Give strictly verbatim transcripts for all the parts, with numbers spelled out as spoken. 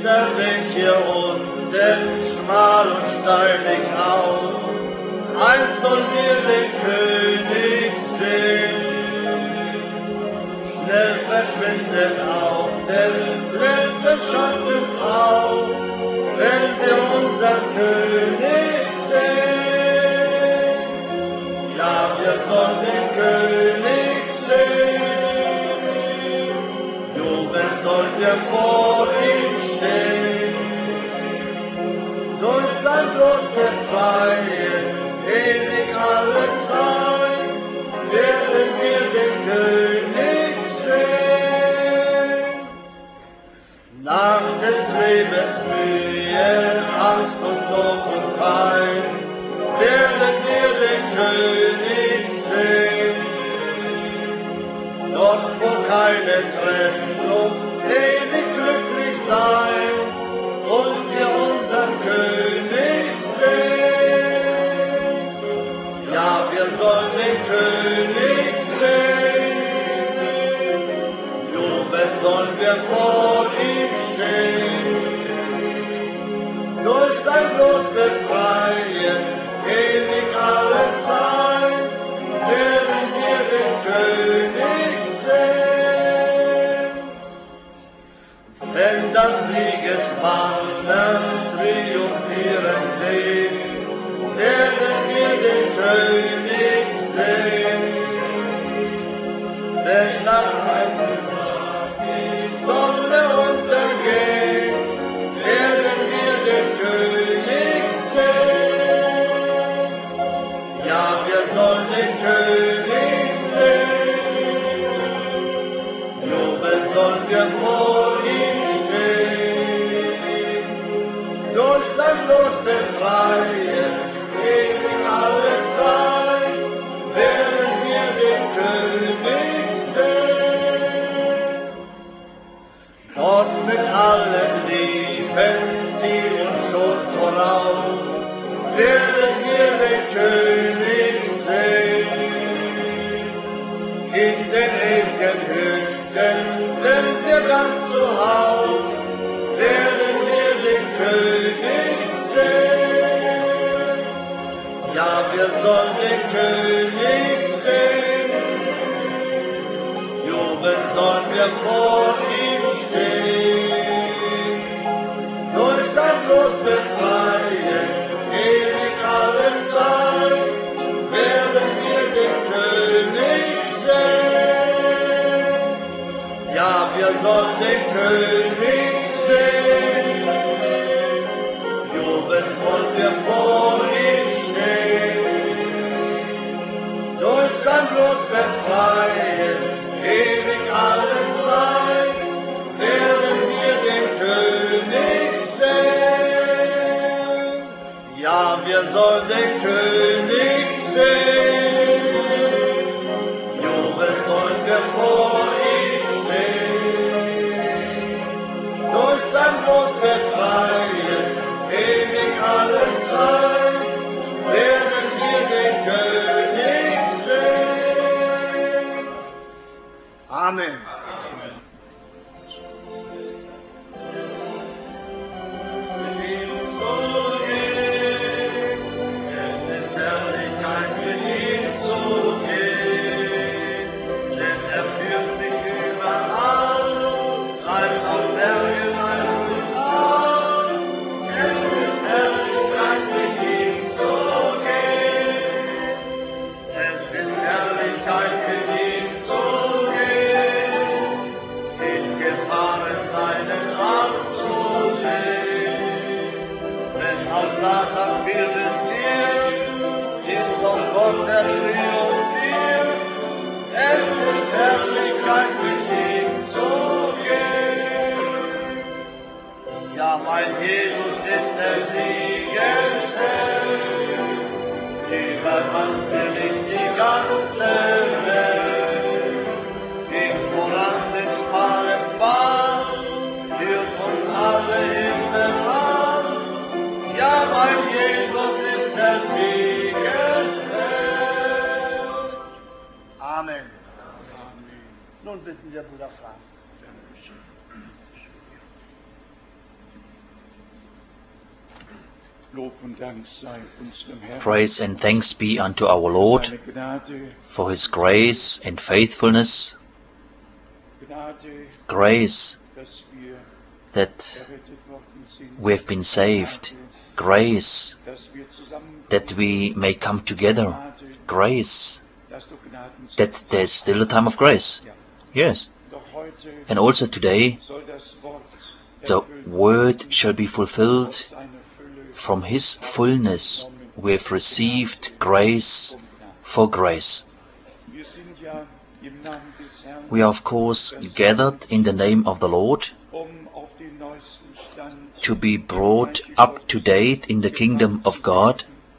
der Weg hier unten schmal und steinig auf. Einst sollen wir den König sehen. Schnell verschwindet auch des letzten Schattens auf, wenn wir unseren König sehen. Ja, wir sollen den König sehen. Jubelnd sollen wir vor ihm stehen. Durch sein Blut befreien, ewig alle Zeit, werden wir den König sehen. Nach des Lebens Mühe, Angst und Not und Pein, werden wir den König sehen. Dort, wo keine Trennung, ewig glücklich sein und wir unseren König sehen. Ja, wir sollen den König sehen. Jubelnd sollen wir vor ihm stehen. Durch sein Blut befreien, ewig alle Zeit, werden wir den König sehen. Wenn das Siegesbanner triumphierend weht, werden wir den König sehen. Wenn nach heißen Tag die Sonne untergeht, werden wir den König sehen. Ja, wir sollen den König sehen. Jubelnd sollen wir vor ihm stehen. Durch sein Blut befreien, ewig alle Zeit, werden wir den König sehen. Dort mit allen Lieben, die uns schon voraus, werden wir den König sehen. In den ewigen Hütten, wenn wir ganz zu Haus, werden wir den König sehen. Ja, wir sollen den König sehen. Jubelnd sollen wir vor ihm stehen. Durch sein Blut befreien, ewig alle Zeit, werden wir den König sehen. Ja, wir sollen den König sehen. Jubelnd wollen wir vor ihm stehen. Durch sein Blut befreien, ewig alle Zeit, werden wir den König sehen. Ja, wir sollen den König sehen. Jubelnd wollen wir vor ihm stehen. Durch sein Blut befreien, ewig alle Zeit, werden wir den König sehen. Amen. Amen. Nun bitten wir Bruder Frank. Praise and thanks be unto our Lord for His grace and faithfulness. Grace that we have been saved. Grace that we may come together. Grace that there's still a time of grace. Yes. And also today the word shall be fulfilled. From His fullness we have received grace for grace. We are of course gathered in the name of the Lord to be brought up to date in the kingdom of God,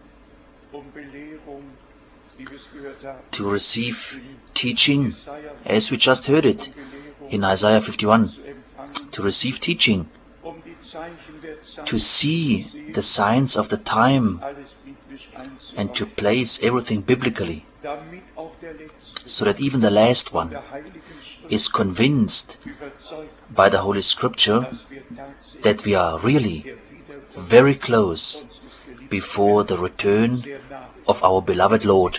to receive teaching, as we just heard it in Isaiah fifty-one, to receive teaching, to see the signs of the time and to place everything biblically, so that even the last one is convinced by the Holy Scripture that we are really very close before the return of our beloved Lord.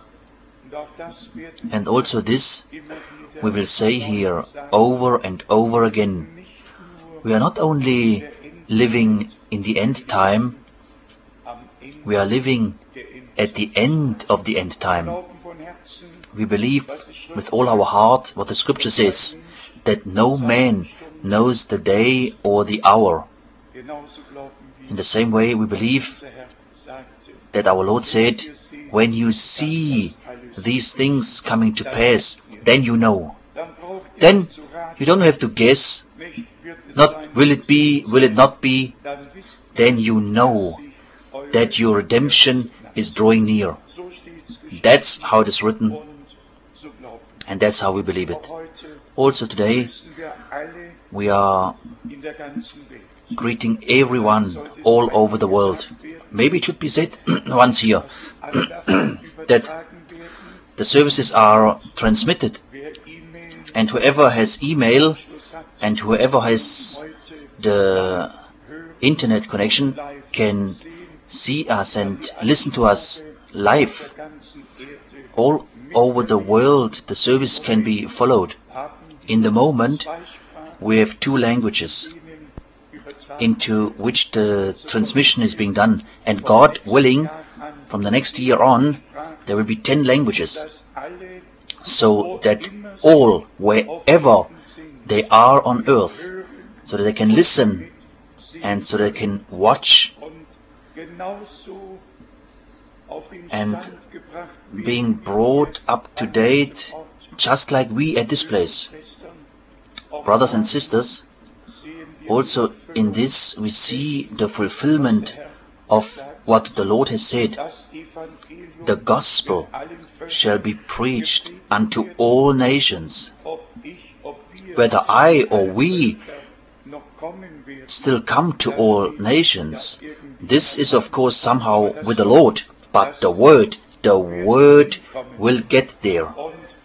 And also this we will say here over and over again. We are not only living in the end time, we are living at the end of the end time. We believe with all our heart what the Scripture says, that no man knows the day or the hour. In the same way we believe that our Lord said, when you see these things coming to pass, then you know. Then you don't have to guess, not will it be, will it not be, then you know that your redemption is drawing near. That's how it is written, and that's how we believe it. Also today we are greeting everyone all over the world. Maybe it should be said once here that the services are transmitted, and whoever has email and whoever has the internet connection can see us and listen to us live. All over the world the service can be followed. In the moment we have two languages into which the transmission is being done, and God willing, from the next year on there will be ten languages, so that all, wherever they are on earth, so that they can listen and so they can watch, and being brought up to date just like we at this place. Brothers and sisters, also in this we see the fulfillment of what the Lord has said. The gospel shall be preached unto all nations. Whether I or we still come to all nations, this is of course somehow with the Lord, but the word, the word will get there.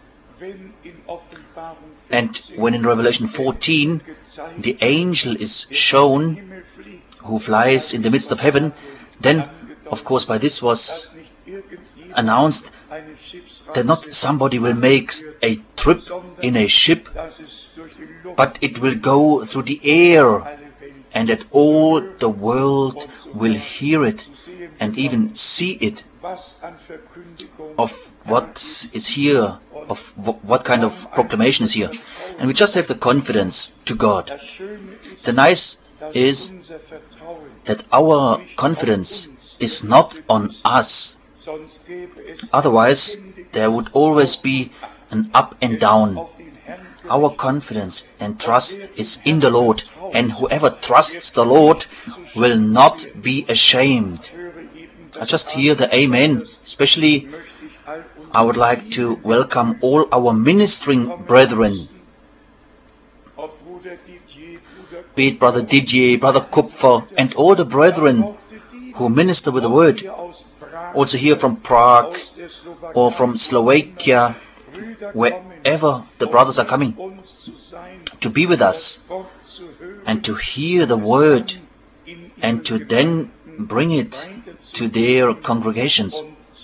And when in Revelation fourteen the angel is shown who flies in the midst of heaven, then of course by this was announced that not somebody will make a trip in a ship, but it will go through the air, and that all the world will hear it and even see it, of what is here, of what kind of proclamation is here. And we just have the confidence to God. The nice is that our confidence is not on us. Otherwise there would always be an up and down. Our confidence and trust is in the Lord, and whoever trusts the Lord will not be ashamed. I just hear the amen. Especially I would like to welcome all our ministering brethren, be it Brother Didier, Brother Kupfer, and all the brethren who minister with the word, also here from Prague or from Slovakia, wherever the brothers are coming, to be with us and to hear the word and to then bring it to their congregations.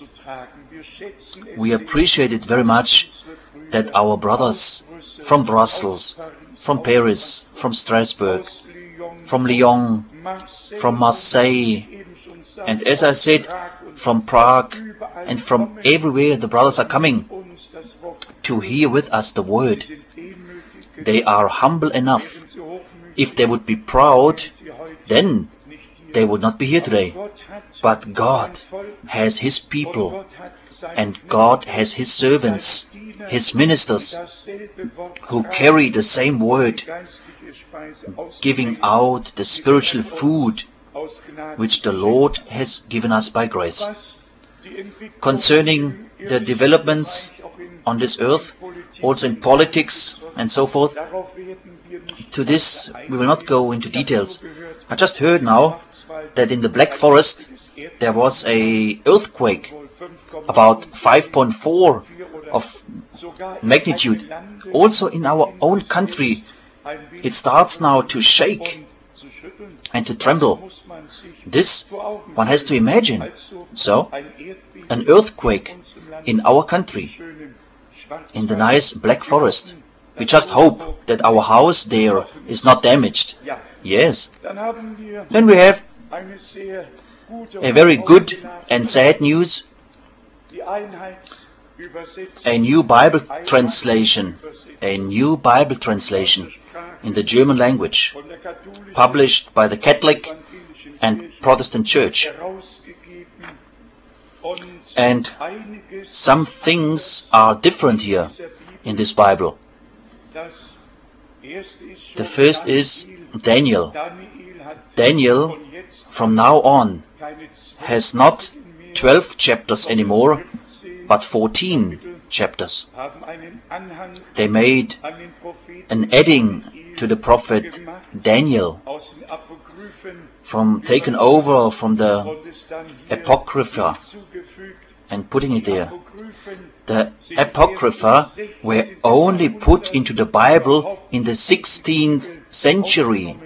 We appreciate it very much that our brothers from Brussels, from Paris, from Strasbourg, from Lyon, from Marseille, and as I said, from Prague and from everywhere the brothers are coming to hear with us the word. They are humble enough. If they would be proud, then they would not be here today. But God has His people, and God has His servants, His ministers, who carry the same word, giving out the spiritual food which the Lord has given us by grace. Concerning the developments on this earth, also in politics and so forth, to this we will not go into details. I just heard now that in the Black Forest there was a earthquake about five point four of magnitude. Also in our own country it starts now to shake and to tremble. This one has to imagine. So, an earthquake in our country, in the nice Black Forest. We just hope that our house there is not damaged. Yes. Then we have a very good and sad news. A new Bible translation, a new Bible translation in the German language, published by the Catholic and Protestant Church. And some things are different here in this Bible. The first is Daniel. Daniel, from now on, has not twelve chapters anymore, but fourteen chapters. They made an adding to the prophet Daniel, from taken over from the Apocrypha and putting it there. The Apocrypha were only put into the Bible in the sixteenth century,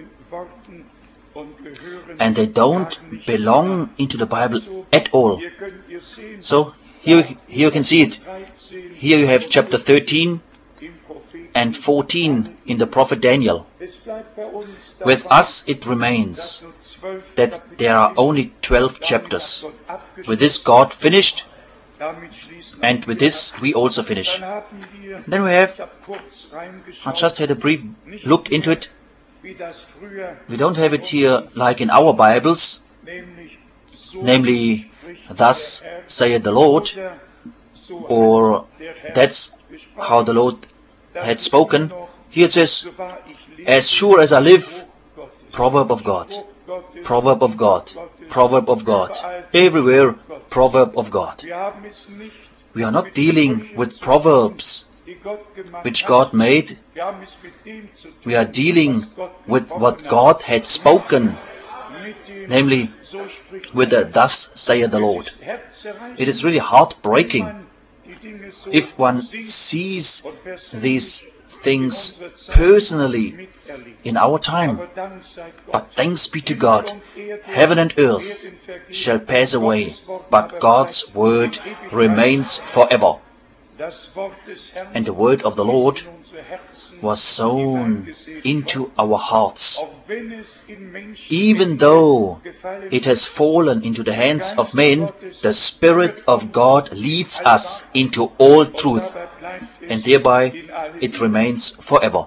and they don't belong into the Bible at all. So here, here you can see it. Here you have chapter thirteen and fourteen in the prophet Daniel. With us it remains that there are only twelve chapters. With this God finished, and with this we also finish. Then we have, I just had a brief look into it. We don't have it here like in our Bibles, namely, thus saith the Lord, or that's how the Lord had spoken. Here it says, as sure as I live, proverb of God, proverb of God, proverb of God, everywhere proverb of God. We are not dealing with proverbs which God made. We are dealing with what God had spoken, namely with the thus saith the Lord. It is really heartbreaking if one sees these things personally in our time. But thanks be to God, heaven and earth shall pass away, but God's word remains forever. And the word of the Lord was sown into our hearts. Even though it has fallen into the hands of men, the Spirit of God leads us into all truth, and thereby it remains forever.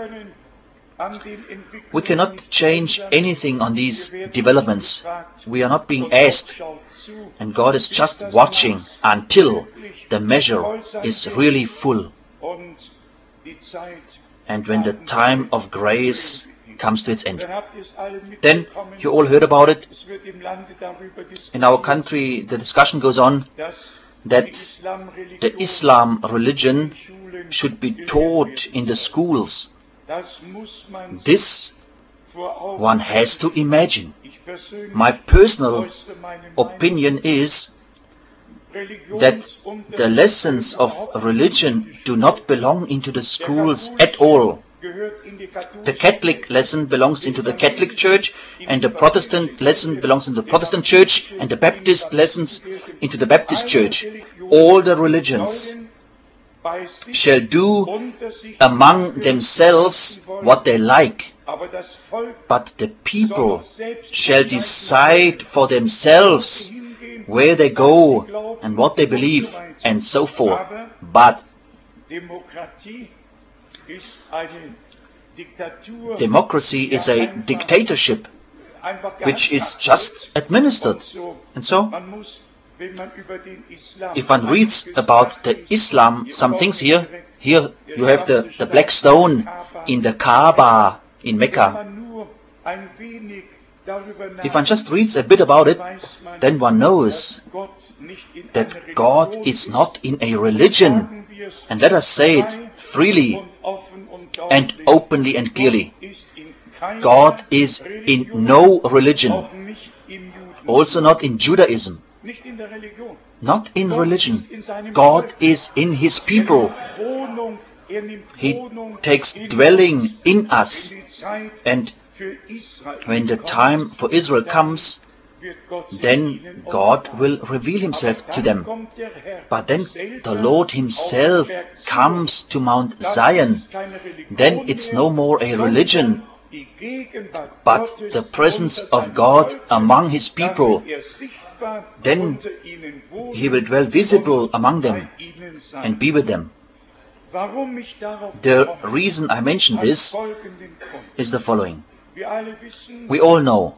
We cannot change anything on these developments. We are not being asked, and God is just watching until the measure is really full. And when the time of grace comes to its end. Then, you all heard about it. In our country, the discussion goes on that the Islam religion should be taught in the schools. This one has to imagine. My personal opinion is that the lessons of religion do not belong into the schools at all. The Catholic lesson belongs into the Catholic Church, and the Protestant lesson belongs into the Protestant Church, and the Baptist lessons into the Baptist Church. All the religions shall do among themselves what they like, but the people shall decide for themselves where they go and what they believe and so forth. But democracy is a dictatorship which is just administered. And so, if one reads about the Islam, some things here, here you have the, the black stone in the Kaaba in Mecca. If one just reads a bit about it, then one knows that God is not in a religion. And let us say it freely and openly and clearly. God is in no religion, also not in Judaism, not in religion. God is in His people. He takes dwelling in us, and when the time for Israel comes, then God will reveal Himself to them. But then the Lord Himself comes to Mount Zion. Then it's no more a religion, but the presence of God among His people. Then He will dwell visible among them and be with them. The reason I mention this is the following. We all know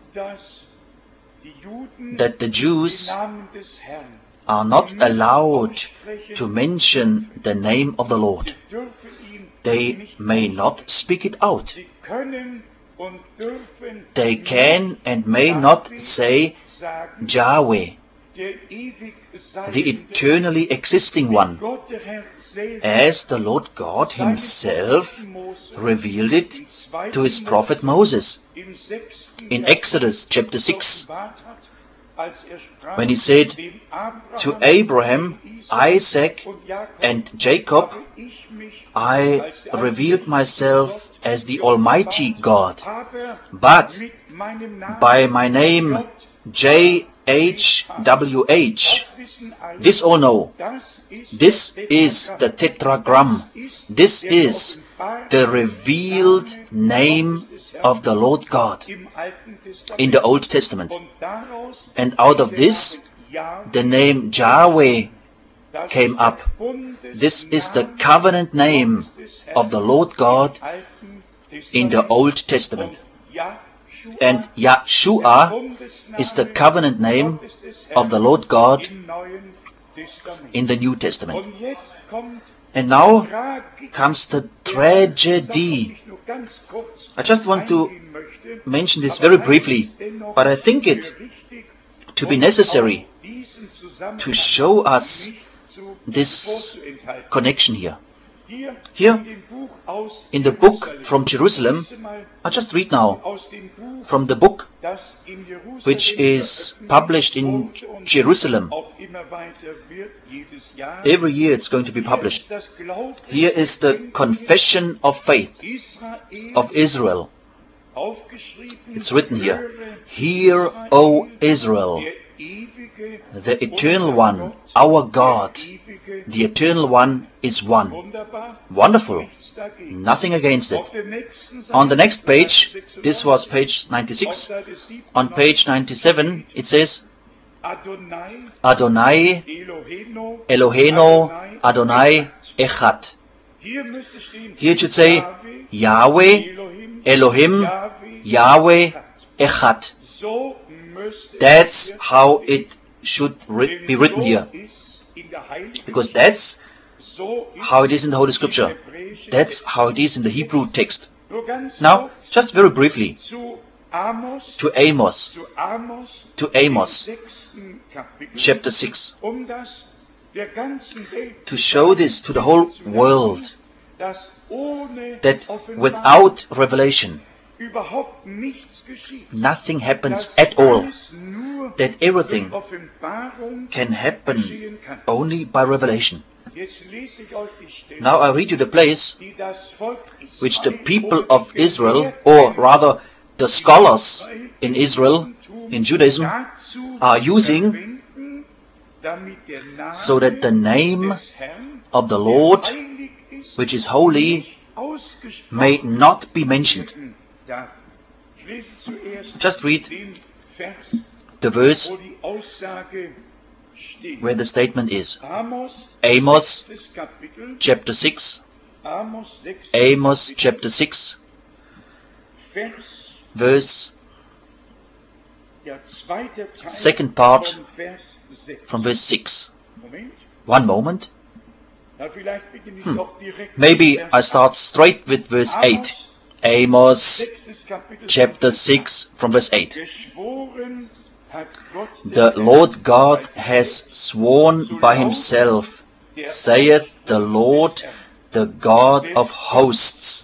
that the Jews are not allowed to mention the name of the Lord. They may not speak it out. They can and may not say Yahweh, the eternally existing one, as the Lord God Himself revealed it to His prophet Moses in Exodus chapter six, when He said to Abraham, Isaac and Jacob, I revealed myself as the Almighty God, but by my name J H W H, this all know, this is the tetragram, this is the revealed name of the Lord God in the Old Testament. And out of this, the name Yahweh came up. This is the covenant name of the Lord God in the Old Testament. And Yahshua is the covenant name of the Lord God in the New Testament. And now comes the tragedy. I just want to mention this very briefly, but I think it to be necessary to show us this connection here. Here, in the book from Jerusalem, I just read now from the book which is published in Jerusalem. Every year it's going to be published. Here is the Confession of Faith of Israel. It's written here, Hear, O Israel, the Eternal One, our God, the Eternal One is one. Wonderful. Nothing against it. On the next page, this was page ninety-six, on page ninety-seven it says, Adonai, Eloheinu, Adonai, Echad. Here it should say, Yahweh, Elohim, Yahweh, Echad. That's how it should be written here. Because that's how it is in the Holy Scripture. That's how it is in the Hebrew text. Now, just very briefly, to Amos, to Amos, chapter six, to show this to the whole world, that without revelation, nothing happens at all, that everything can happen only by revelation. Now I read you the place which the people of Israel, or rather the scholars in Israel, in Judaism, are using so that the name of the Lord, which is holy, may not be mentioned. Just read the verse where the statement is. Amos chapter six. Amos chapter six, verse, second part from verse six. One moment. Hmm. Maybe I start straight with verse eight. Amos chapter six from verse eight. The Lord God has sworn by himself, saith the Lord, the God of hosts.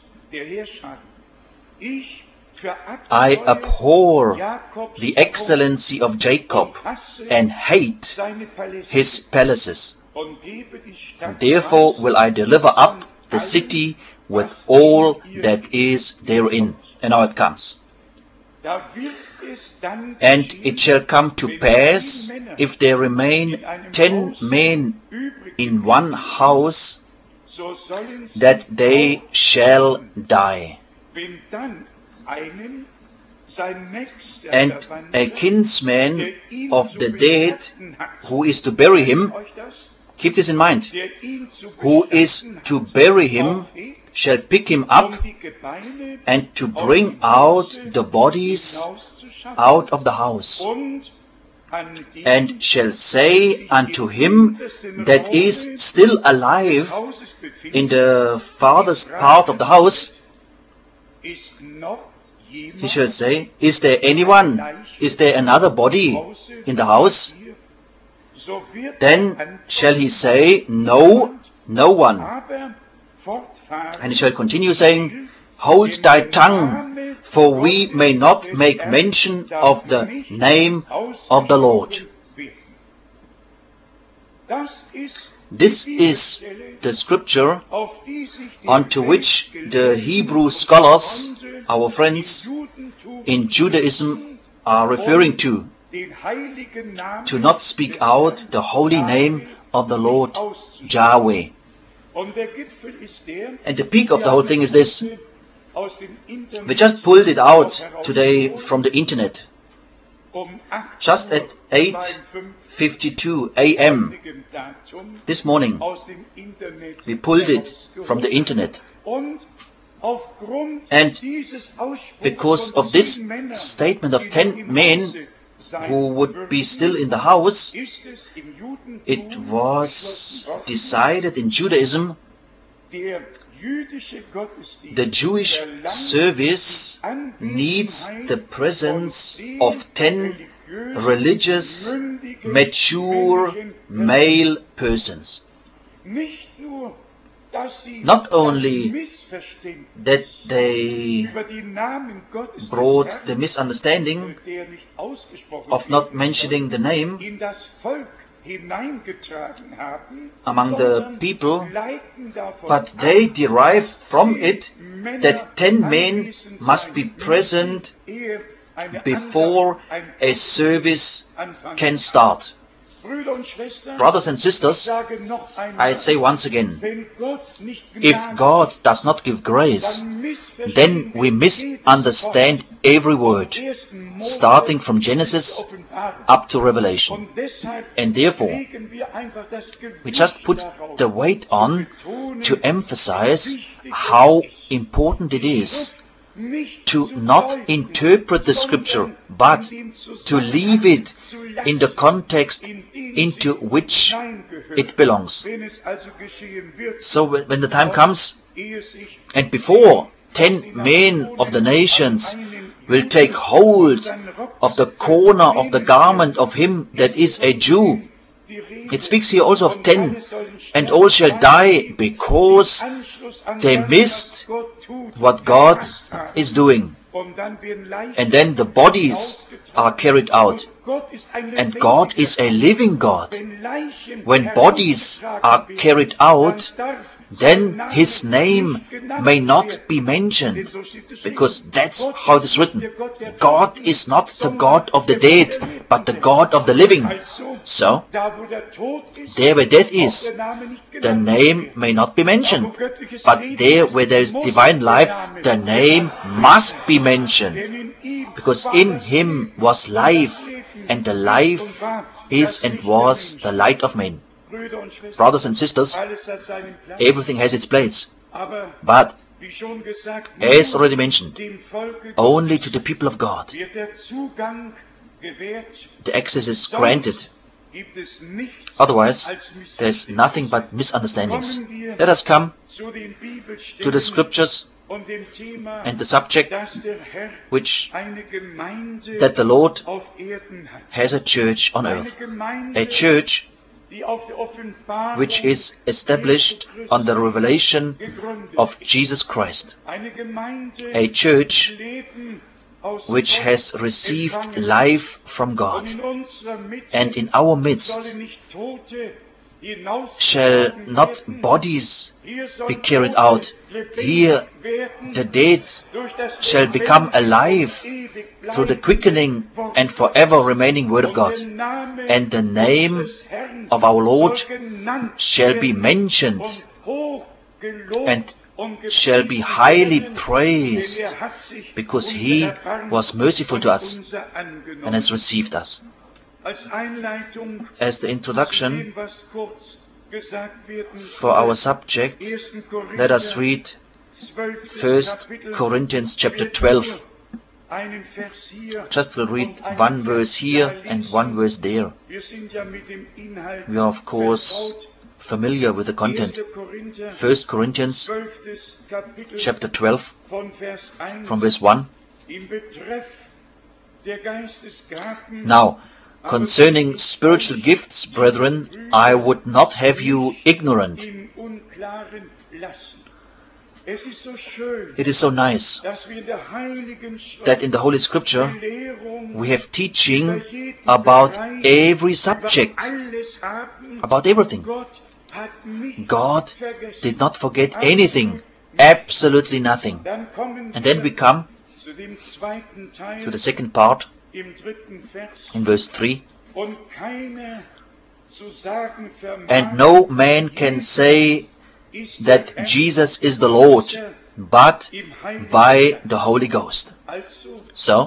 I abhor the excellency of Jacob and hate his palaces. Therefore will I deliver up the city with all that is therein. And now it comes. And it shall come to pass, if there remain ten men in one house, that they shall die. And a kinsman of the dead, who is to bury him, keep this in mind, who is to bury him, shall pick him up, and to bring out the bodies out of the house, and shall say unto him that is still alive in the farthest part of the house, he shall say, is there anyone, is there another body in the house? Then shall he say, no, no one. And he shall continue saying, hold thy tongue, for we may not make mention of the name of the Lord. This is the scripture unto which the Hebrew scholars, our friends in Judaism, are referring to, to not speak out the holy name of the Lord Yahweh. And the peak of the whole thing is this. We just pulled it out today from the internet. Just at eight fifty-two a m this morning, we pulled it from the internet. And because of this statement of ten men who would be still in the house, it was decided in Judaism, the Jewish service needs the presence of ten religious, mature male persons. Not only that they brought the misunderstanding of not mentioning the name among the people, but they derive from it that ten men must be present before a service can start. Brothers and sisters, I say once again, if God does not give grace, then we misunderstand every word, starting from Genesis up to Revelation. And therefore, we just put the weight on to emphasize how important it is to not interpret the scripture, but to leave it in the context into which it belongs. So when the time comes, and before ten men of the nations will take hold of the corner of the garment of him that is a Jew, it speaks here also of ten, and all shall die because they missed what God is doing. and then the bodies are carried out. And God is a living God. When bodies are carried out, then His name may not be mentioned, because that's how it is written. God is not the God of the dead, but the God of the living. So, there where death is, the name may not be mentioned, but there where there is divine life, the name must be mentioned, because in Him was life, and the life is and was the light of men. Brothers and sisters, everything has its place. But, as already mentioned, only to the people of God the access is granted. Otherwise, there is nothing but misunderstandings. Let us come to the scriptures and the subject which that the Lord has a church on earth. A church which is established on the revelation of Jesus Christ. A church which has received life from God. And in our midst shall not bodies be carried out. Here the dead shall become alive through the quickening and forever remaining Word of God. And the name of our Lord shall be mentioned and shall be highly praised, because He was merciful to us and has received us. As the introduction for our subject, let us read First Corinthians chapter twelve. Just we'll read one verse here and one verse there. We are of course familiar with the content. First Corinthians chapter twelve from verse one. Now, concerning spiritual gifts, brethren, I would not have you ignorant. It is so nice that in the Holy Scripture we have teaching about every subject, about everything. God did not forget anything, absolutely nothing. And then we come to the second part in verse three. And no man can say that Jesus is the Lord, but by the Holy Ghost. So,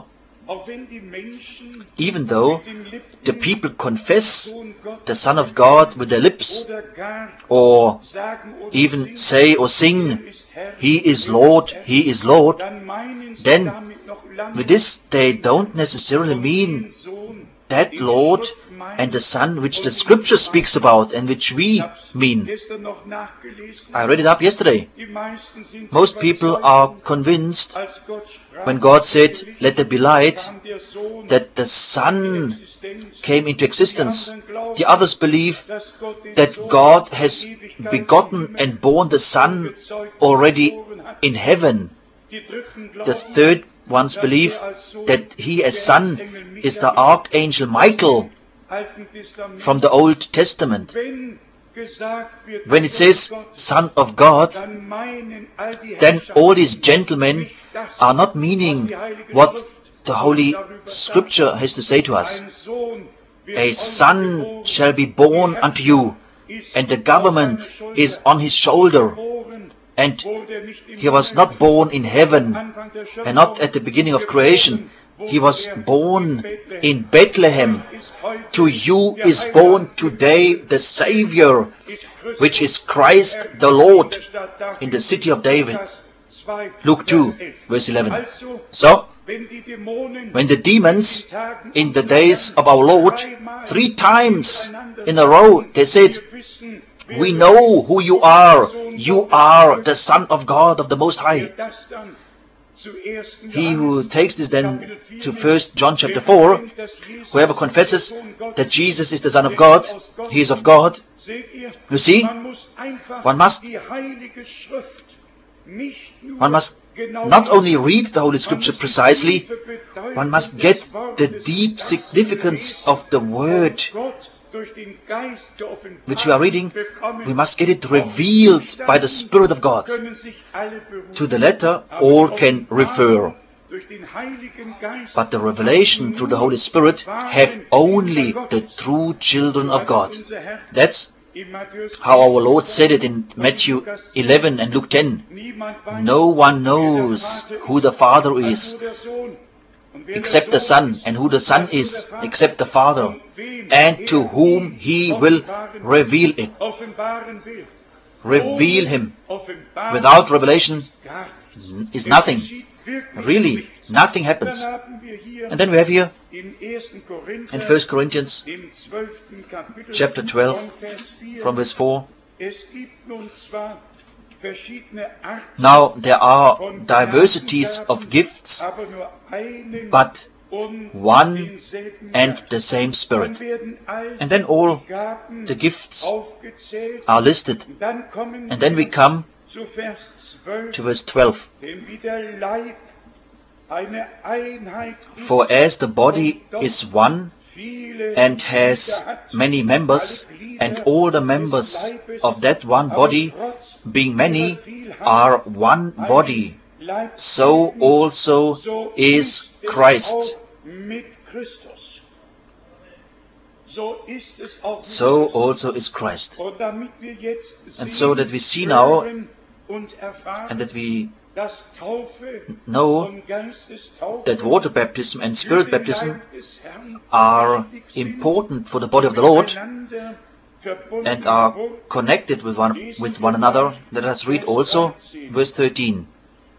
even though the people confess the Son of God with their lips, or even say or sing, He is Lord, He is Lord, then with this they don't necessarily mean that Lord and the Son which the Scripture speaks about and which we mean. I read it up yesterday. Most people are convinced when God said, let there be light, that the Son came into existence. The others believe that God has begotten and born the Son already in heaven. The third ones believe that He as Son is the Archangel Michael from the Old Testament. When it says Son of God, then all these gentlemen are not meaning what the Holy Scripture has to say to us. A son shall be born unto you, and the government is on his shoulder. And he was not born in heaven, and not at the beginning of creation. He was born in Bethlehem. To you is born today the Savior, which is Christ the Lord, in the city of David. Luke two, verse eleven. So, when the demons, in the days of our Lord, three times in a row, they said, we know who you are. You are the Son of God, of the Most High. He who takes this then to First John chapter four, whoever confesses that Jesus is the Son of God, He is of God. You see, one must, one must not only read the Holy Scripture precisely, one must get the deep significance of the word which we are reading. We must get it revealed by the Spirit of God. To the letter, all can refer. But the revelation through the Holy Spirit have only the true children of God. That's how our Lord said it in Matthew eleven and Luke ten. No one knows who the Father is except the Son, and who the Son is except the Father, and to whom He will reveal it. Reveal Him. Without revelation is nothing. Really, nothing happens. And then we have here in First Corinthians chapter twelve from verse four. Now there are diversities of gifts, but one and the same Spirit. And then all the gifts are listed. And then we come to verse twelve. For as the body is one and has many members, and all the members of that one body, being many, are one body, so also is Christ. So also is Christ. And so that we see now, and that we know that water baptism and spirit baptism are important for the body of the Lord and are connected with one, with one another. Let us read also verse thirteen.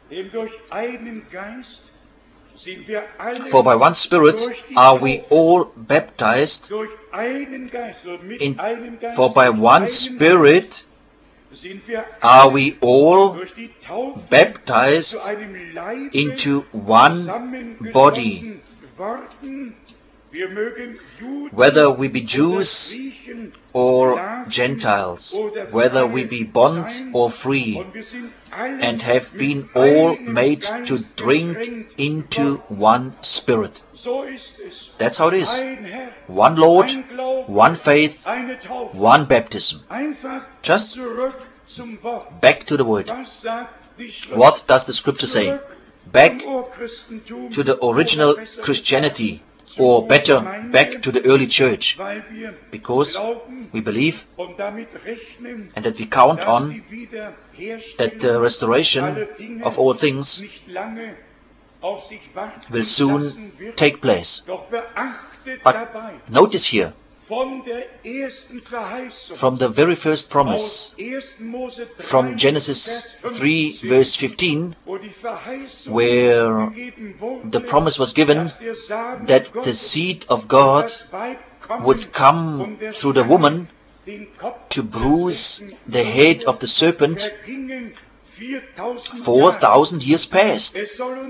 For by one Spirit are we all baptized, in, for by one Spirit are we all baptized into one body, whether we be Jews or Gentiles, whether we be bond or free, and have been all made to drink into one Spirit. That's how it is. One Lord, one faith, one baptism. Just back to the Word. What does the Scripture say? Back to the original Christianity, or better, back to the early church, because we believe and that we count on that the restoration of all things will soon take place. But notice here, from the very first promise, from Genesis three verse fifteen, where the promise was given that the seed of God would come through the woman to bruise the head of the serpent, four thousand years passed.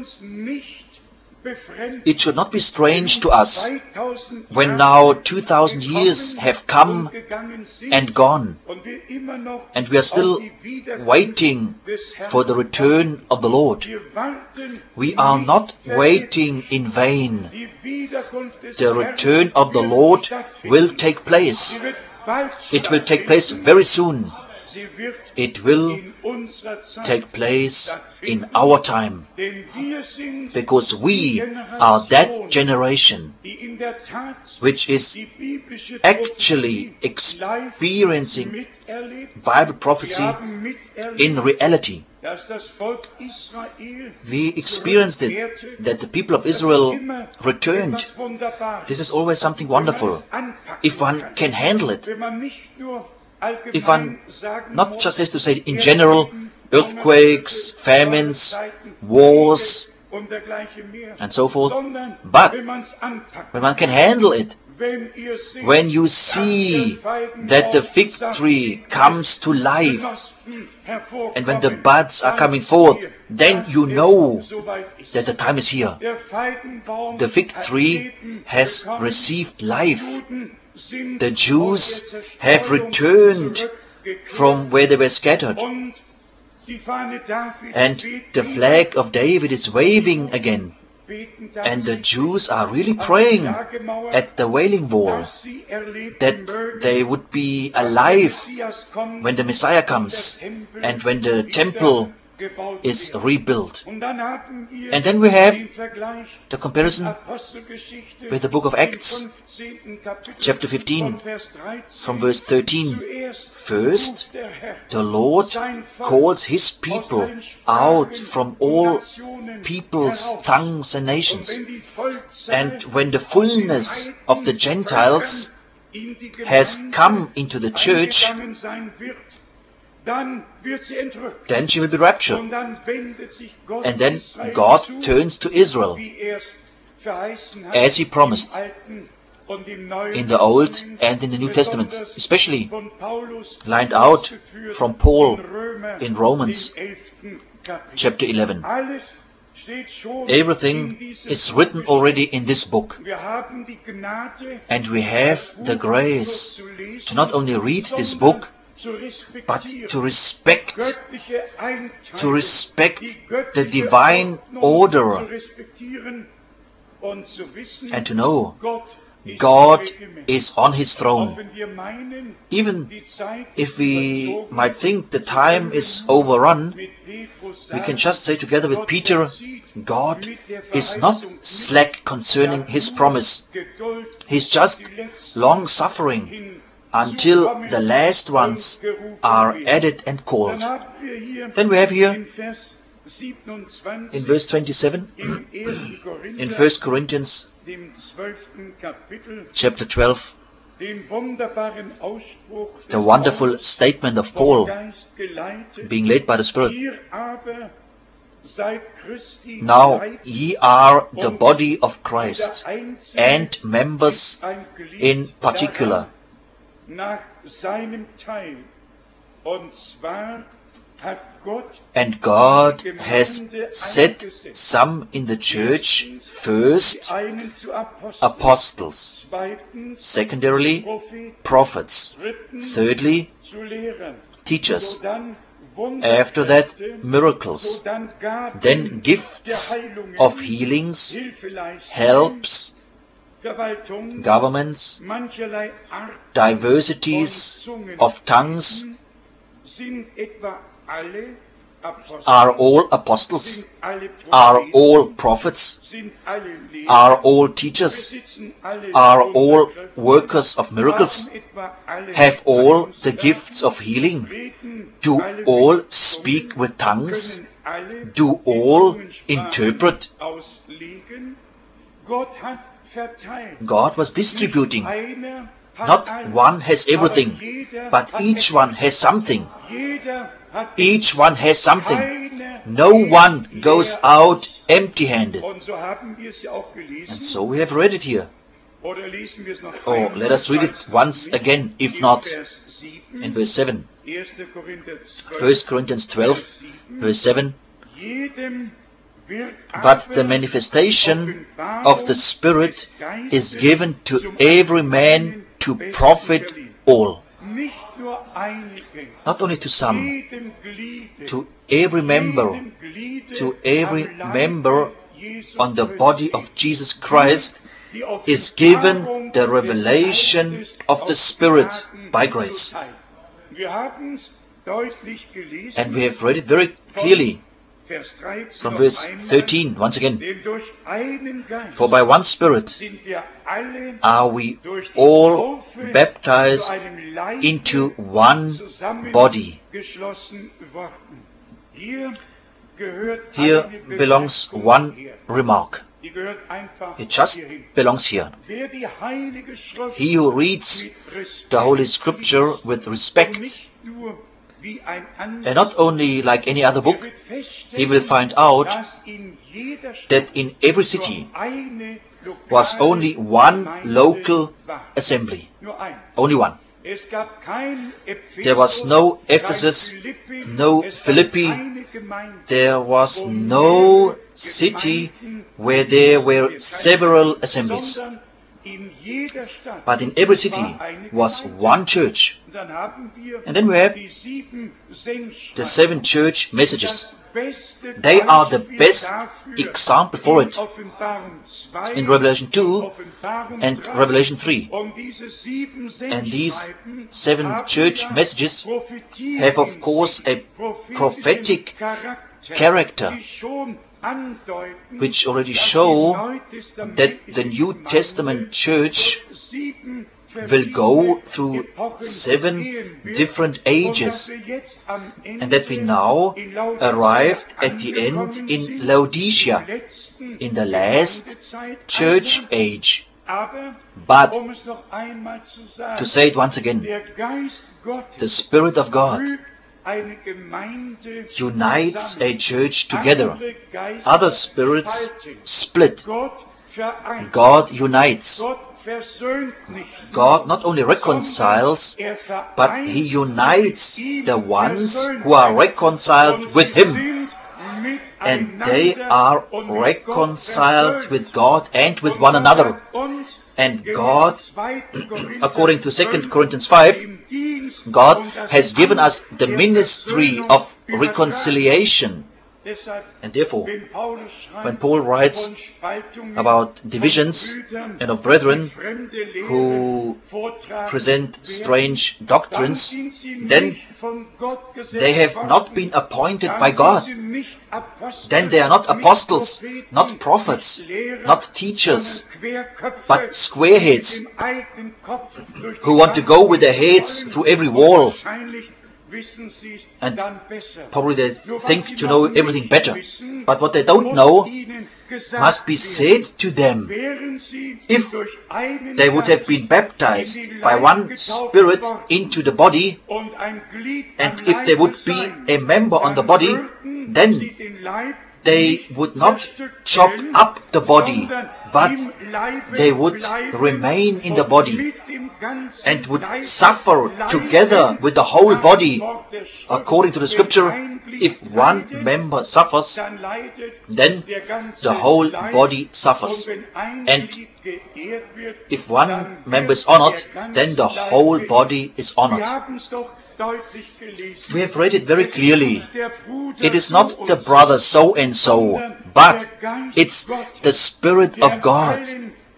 It should not be strange to us when now two thousand years have come and gone, and we are still waiting for the return of the Lord. We are not waiting in vain. The return of the Lord will take place. It will take place very soon. It will take place in our time, because we are that generation which is actually experiencing Bible prophecy in reality. We experienced it, that the people of Israel returned. This is always something wonderful, if one can handle it. If one not just has to say in general, earthquakes, famines, wars, and so forth, but when one can handle it, when you see that the fig tree comes to life, and when the buds are coming forth, then you know that the time is here. The fig tree has received life. The Jews have returned from where they were scattered. and the flag of David is waving again. And the Jews are really praying at the Wailing Wall that they would be alive when the Messiah comes and when the temple is rebuilt. And then we have the comparison with the book of Acts, chapter fifteen, from verse thirteen. First, the Lord calls His people out from all peoples, tongues and nations. And when the fullness of the Gentiles has come into the church, then she will be raptured. And then God turns to Israel, as He promised in the Old and in the New Testament, especially lined out from Paul in Romans chapter eleven. Everything is written already in this book. And we have the grace to not only read this book, but to respect, to respect the divine order, and to know God is on His throne. Even if we might think the time is overrun, we can just say together with Peter, God is not slack concerning His promise. He's just long-suffering until the last ones are added and called. Then we have here in verse twenty-seven, in First Corinthians chapter twelve, the wonderful statement of Paul being led by the Spirit. Now ye are the body of Christ, and members in particular. And God has set some in the church, first apostles, secondarily prophets, thirdly teachers, after that miracles, then gifts of healings, helps, governments, diversities of tongues. Are all apostles? Are all prophets? Are all teachers? Are all workers of miracles? Have all the gifts of healing? Do all speak with tongues? Do all interpret? God was distributing. Not one has everything, but each one has something. Each one has something. No one goes out empty-handed. And so we have read it here. Oh, let us read it once again, if not, in verse seven. First Corinthians twelve, verse seven. But the manifestation of the Spirit is given to every man to profit all. Not only to some, to every member, to every member on the body of Jesus Christ is given the revelation of the Spirit by grace. And we have read it very clearly from verse thirteen, once again. For by one Spirit are we all baptized into one body. Here belongs one remark. It just belongs here. He who reads the Holy Scripture with respect, and not only like any other book, he will find out that in every city was only one local assembly. Only one. There was no Ephesus, no Philippi. There was no city where there were several assemblies. but in every city was one church. And then we have the seven church messages. They are the best example for it in Revelation two and Revelation three. And these seven church messages have, of course, a prophetic character, which already show that the New Testament church will go through seven different ages, and that we now arrived at the end in Laodicea, in the last church age. But, to say it once again, the Spirit of God unites a church together. Other spirits split. God unites. God not only reconciles, but He unites the ones who are reconciled with Him. And they are reconciled with God and with one another. And God, according to Second Corinthians five, God has given us the ministry of reconciliation. And therefore, when Paul writes about divisions and of brethren who present strange doctrines, then they have not been appointed by God. Then they are not apostles, not prophets, not teachers, but squareheads who want to go with their heads through every wall. And probably they think to know everything better. But what they don't know must be said to them. If they would have been baptized by one Spirit into the body, and if they would be a member on the body, then they would not chop up the body, but they would remain in the body and would suffer together with the whole body. According to the scripture, if one member suffers, then the whole body suffers. And if one member is honored, then the whole body is honored. We have read it very clearly. It is not the brother so and so, but it's the Spirit of God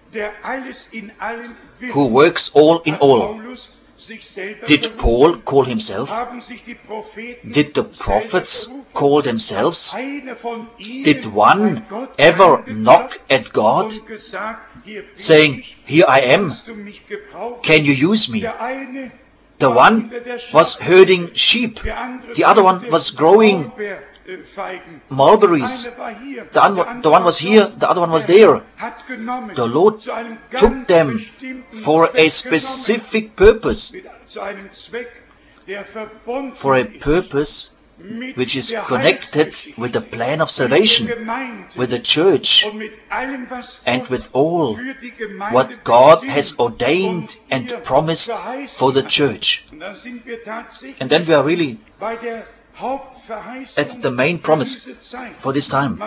who works all in all. Did Paul call himself? Did the prophets call themselves? Did one ever knock at God, saying, "Here I am, can you use me?" The one was herding sheep, the other one was growing mulberries, the, un- the one was here, the other one was there. The Lord took them for a specific purpose, for a purpose which is connected with the plan of salvation, with the church, and with all what God has ordained and promised for the church. And then we are really at the main promise for this time.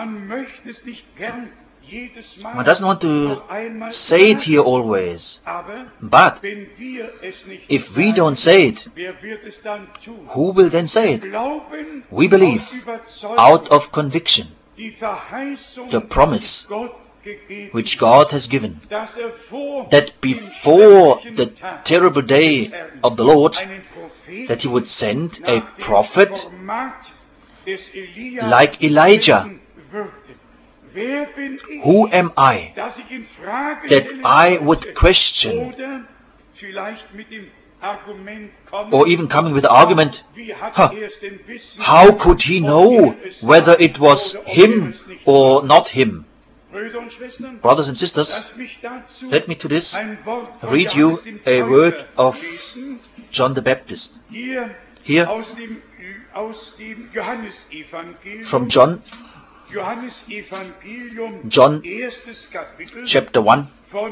One doesn't want to say it here always, but if we don't say it, who will then say it? We believe out of conviction the promise which God has given, that before the terrible day of the Lord, that He would send a prophet like Elijah. Who am I that I would question, or even coming with the argument, huh, how could he know whether it was him or not him? Brothers and sisters, let me to this read you a word of John the Baptist. Here, from John, John chapter one,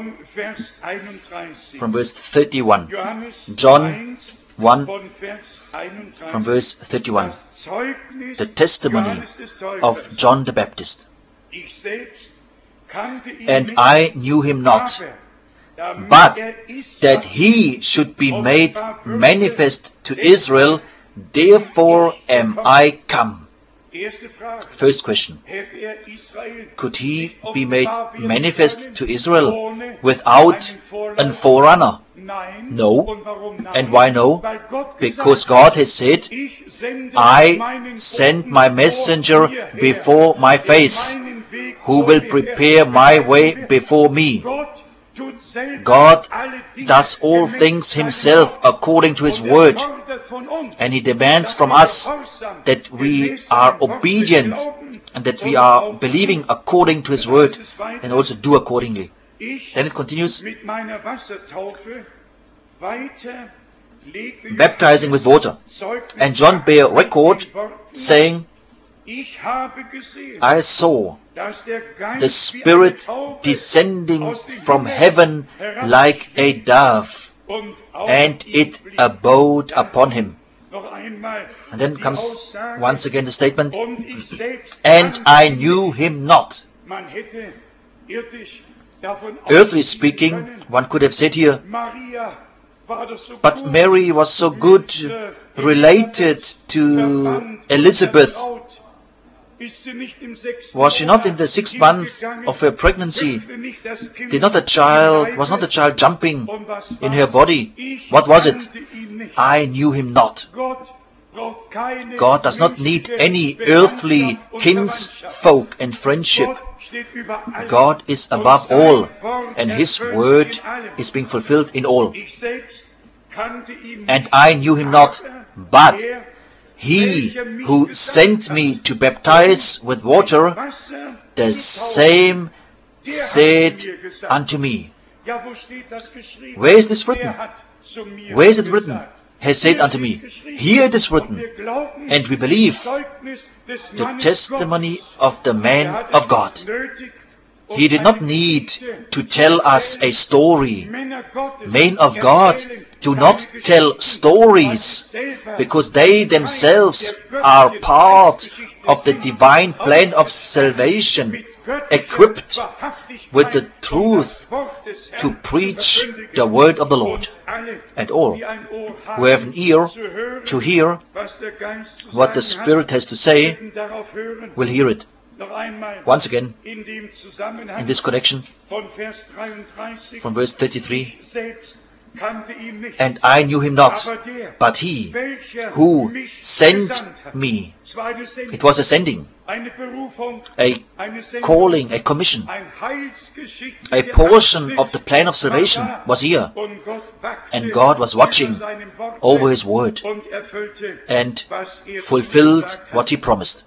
from verse thirty-one. John one, from verse thirty-one. The testimony of John the Baptist. And I knew him not, but that he should be made manifest to Israel, therefore am I come. First question. Could he be made manifest to Israel without a forerunner? No. And why no? Because God has said, I send my messenger before my face, who will prepare my way before me. God does all things himself according to his word, and he demands from us that we are obedient and that we are believing according to his word and also do accordingly. Then it continues, baptizing with water. And John bare record, saying, I saw the Spirit descending from heaven like a dove, and it abode upon him. And then comes once again the statement, and I knew him not. Earthly speaking, one could have said here, but Mary was so good related to Elizabeth. Was she not in the sixth month of her pregnancy? Did not a child, was not a child jumping in her body? What was it? I knew him not. God does not need any earthly kinsfolk and friendship. God is above all, and his word is being fulfilled in all. And I knew him not, but he who sent me to baptize with water, the same said unto me. Where is this written? Where is it written? Has said unto me. Here it is written. And we believe the testimony of the man of God. He did not need to tell us a story. Men of God do not tell stories because they themselves are part of the divine plan of salvation, equipped with the truth to preach the word of the Lord. And all who have an ear to hear what the Spirit has to say will hear it. Once again, in this connection, from verse thirty-three, and I knew him not, but he who sent me. It was a sending, a calling, a commission. A portion of the plan of salvation was here, and God was watching over his word and fulfilled what he promised.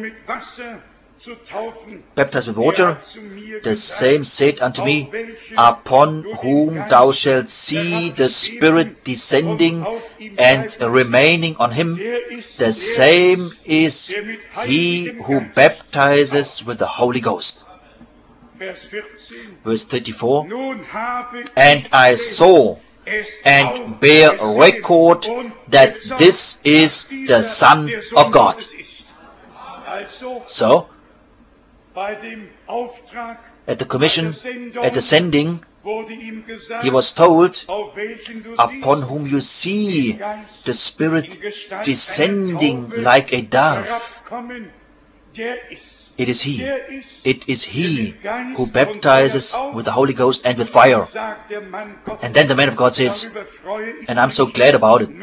Baptized with water, the same said unto me, upon whom thou shalt see the Spirit descending and remaining on him, the same is he who baptizes with the Holy Ghost. Verse thirty-four, and I saw and bear record that this is the Son of God. So, at the commission, at the sending, he was told, upon whom you see the Spirit descending like a dove. It is he. It is he who baptizes with the Holy Ghost and with fire. And then the man of God says, and I'm so glad about it,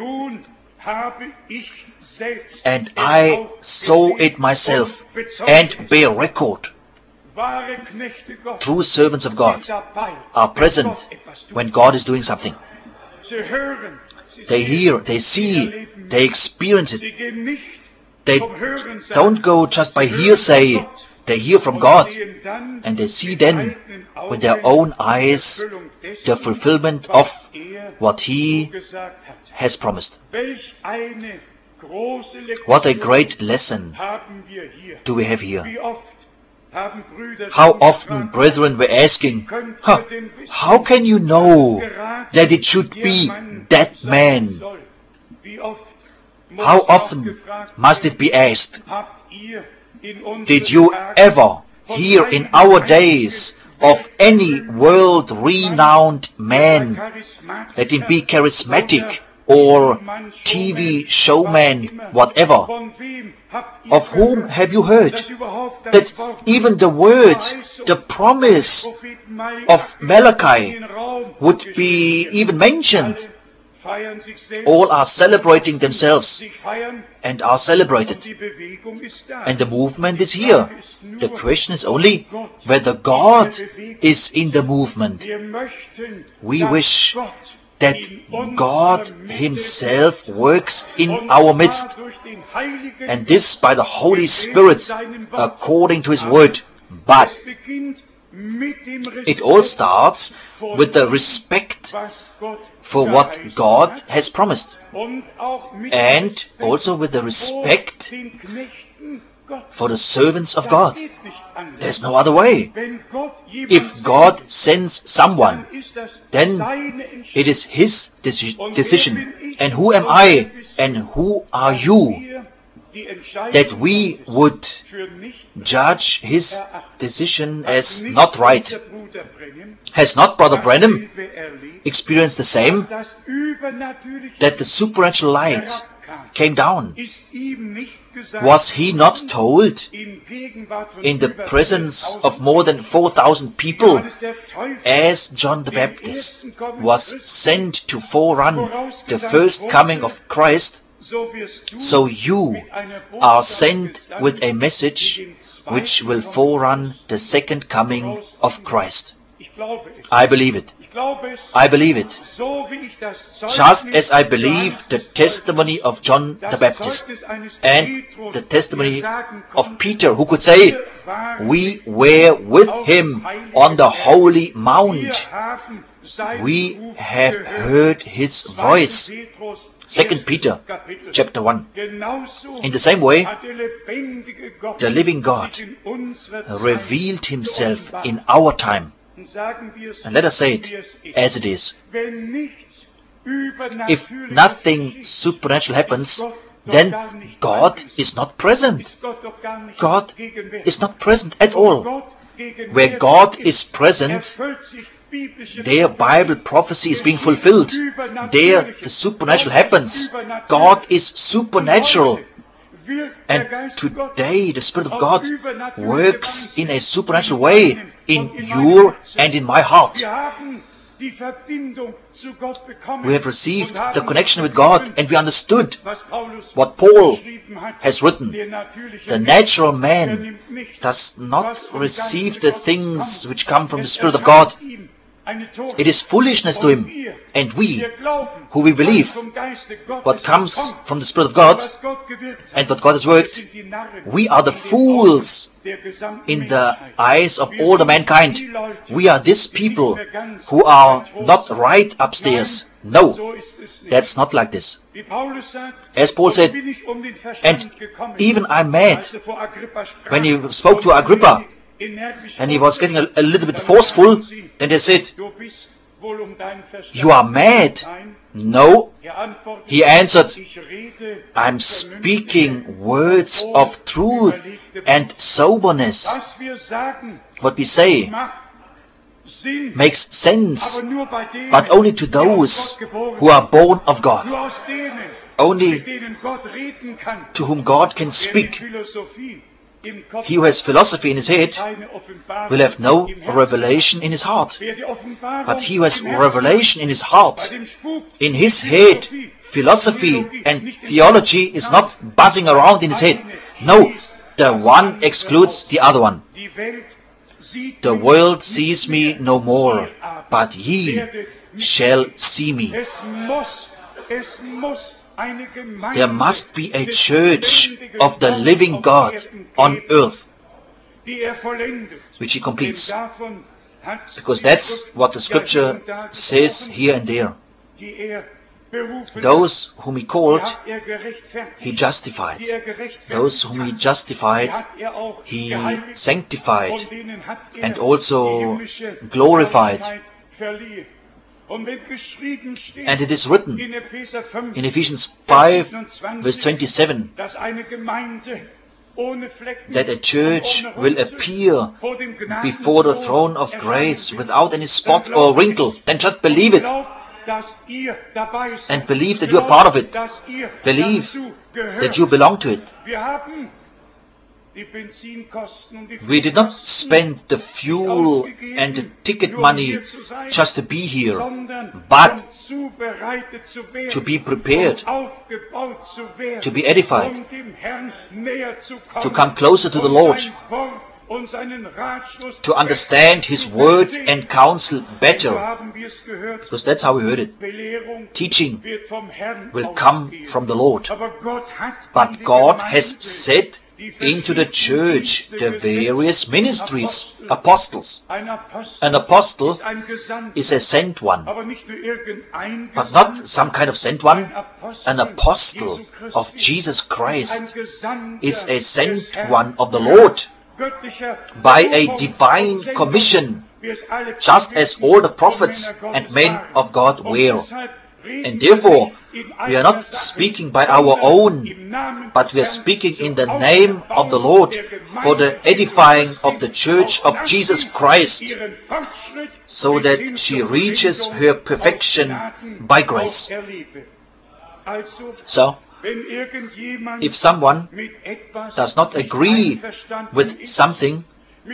and I saw it myself and bear record. True servants of God are present when God is doing something. They hear, they see, they experience it. They don't go just by hearsay. They hear from God, and they see then with their own eyes the fulfillment of what He has promised. What a great lesson do we have here. How often brethren were asking, huh, how can you know that it should be that man? How often must it be asked, did you ever hear in our days of any world-renowned man, let him be charismatic or T V showman, whatever. Of whom have you heard that even the word, the promise of Malachi would be even mentioned? All are celebrating themselves and are celebrated. And the movement is here. The question is only whether God is in the movement. We wish that God Himself works in our midst, and this by the Holy Spirit according to His word. But it all starts with the respect for what God has promised, and also with the respect for the servants of God. There's no other way. If God sends someone, then it is His deci- decision. And who am I and who are you that we would judge His decision as not right? Has not Brother Branham experienced the same? That the supernatural light came down. Was he not told in the presence of more than four thousand people, as John the Baptist was sent to forerun the first coming of Christ, so you are sent with a message which will forerun the second coming of Christ? I believe it. I believe it. Just as I believe the testimony of John the Baptist and the testimony of Peter, who could say, we were with him on the holy mount. We have heard his voice. Second Peter chapter one. In the same way, the living God revealed Himself in our time. And let us say it as it is. If nothing supernatural happens, then God is not present. God is not present at all. Where God is present, there Bible prophecy is being fulfilled. There the supernatural happens. God is supernatural. And today the Spirit of God works in a supernatural way in your and in my heart. We have received the connection with God, and we understood what Paul has written. The natural man does not receive the things which come from the Spirit of God. It is foolishness to him. And we, who we believe, what comes from the Spirit of God and what God has worked, we are the fools in the eyes of all the mankind. We are this people who are not right upstairs. No, that's not like this. As Paul said, and even I'm mad when he spoke to Agrippa, and he was getting a, a little bit forceful, then they said, you are mad. No, he answered, I'm speaking words of truth and soberness. What we say makes sense, but only to those who are born of God, only to whom God can speak. He who has philosophy in his head will have no revelation in his heart. But he who has revelation in his heart, in his head, philosophy and theology is not buzzing around in his head. No, the one excludes the other one. The world sees me no more, but ye shall see me. There must be a church of the living God on earth, which He completes. Because that's what the Scripture says here and there. Those whom He called, He justified. Those whom He justified, He sanctified and also glorified. And it is written in Ephesians five, verse twenty-seven, that a church will appear before the throne of grace without any spot or wrinkle, then just believe it. And believe that you are part of it. Believe that you belong to it. We did not spend the fuel and the ticket money just to be here, but to be prepared, to be edified, to come closer to the Lord, to understand His word and counsel better, because that's how we heard it. Teaching will come from the Lord, but God has set into the church the various ministries, apostles. An apostle is a sent one, but not some kind of sent one. An apostle of Jesus Christ is a sent one of the Lord by a divine commission, just as all the prophets and men of God were. And therefore, we are not speaking by our own, but we are speaking in the name of the Lord for the edifying of the Church of Jesus Christ, so that she reaches her perfection by grace. So, if someone does not agree with something,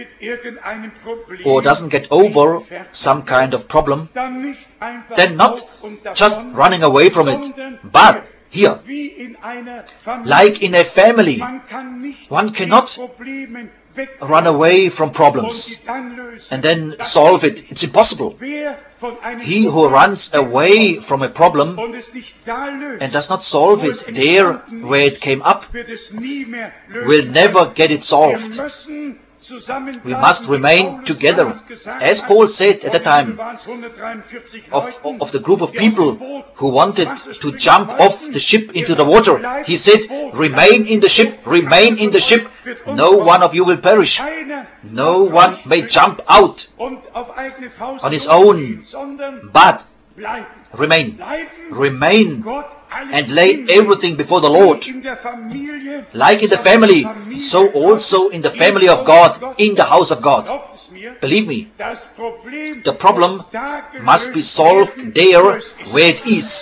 or doesn't get over some kind of problem, then not just running away from it, but here, like in a family, one cannot run away from problems and then solve it. It's impossible. He who runs away from a problem and does not solve it there where it came up will never get it solved. We must remain together. As Paul said at the time of, of the group of people who wanted to jump off the ship into the water, he said, remain in the ship, remain in the ship. No one of you will perish. No one may jump out on his own, but remain, remain and lay everything before the Lord. Like in the family, so also in the family of God, in the house of God. Believe me, the problem must be solved there where it is.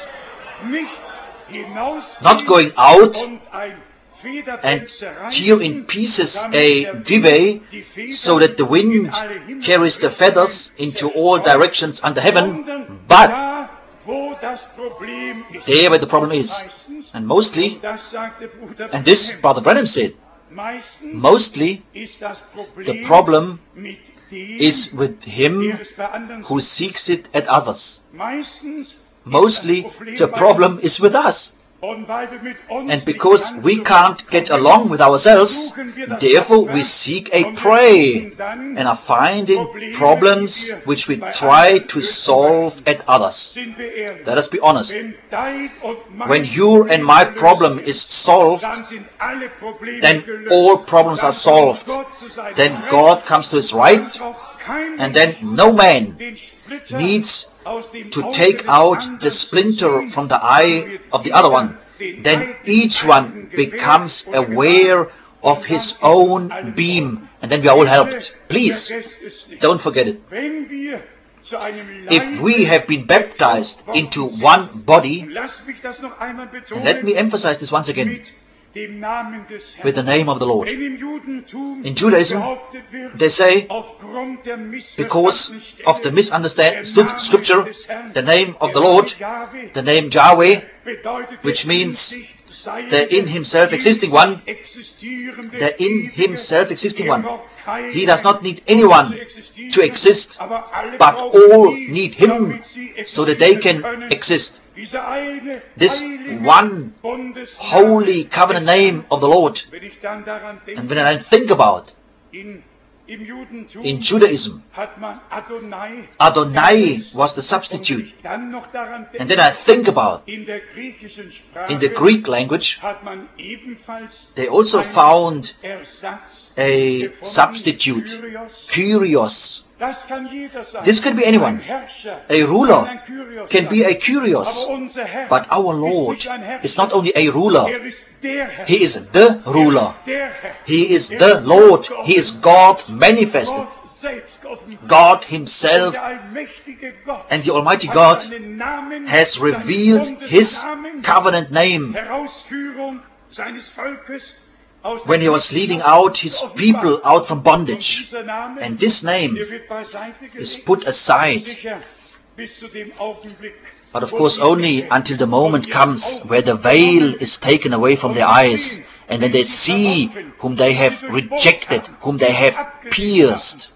Not going out and tear in pieces a duvet so that the wind carries the feathers into all directions under heaven, but there where the problem is. And mostly, and this Brother Branham said, mostly the problem is with him who seeks it at others. Mostly the problem is with us. And because we can't get along with ourselves, therefore we seek a prey and are finding problems which we try to solve at others. Let us be honest. When your and my problem is solved, then all problems are solved. Then God comes to His right, and then no man needs to take out the splinter from the eye of the other one. Then each one becomes aware of his own beam, and then we are all helped. Please, don't forget it. If we have been baptized into one body, and let me emphasize this once again, with the name of the Lord. In Judaism, they say, because of the misunderstood scripture, the name of the Lord, the name Yahweh, which means the in Himself existing one, the in Himself existing one. He does not need anyone to exist, but all need Him so that they can exist. This one holy covenant name of the Lord. And when I think about in Judaism, Adonai was the substitute. And then I think about in the Greek language, they also found a substitute, Kyrios. This can be anyone. A ruler can be a Kyrios. But our Lord is not only a ruler. He is the ruler. He is the Lord. He is God manifested. God Himself, and the Almighty God has revealed His covenant name when He was leading out His people out from bondage. And this name is put aside, but of course only until the moment comes where the veil is taken away from their eyes, and then they see whom they have rejected, whom they have pierced.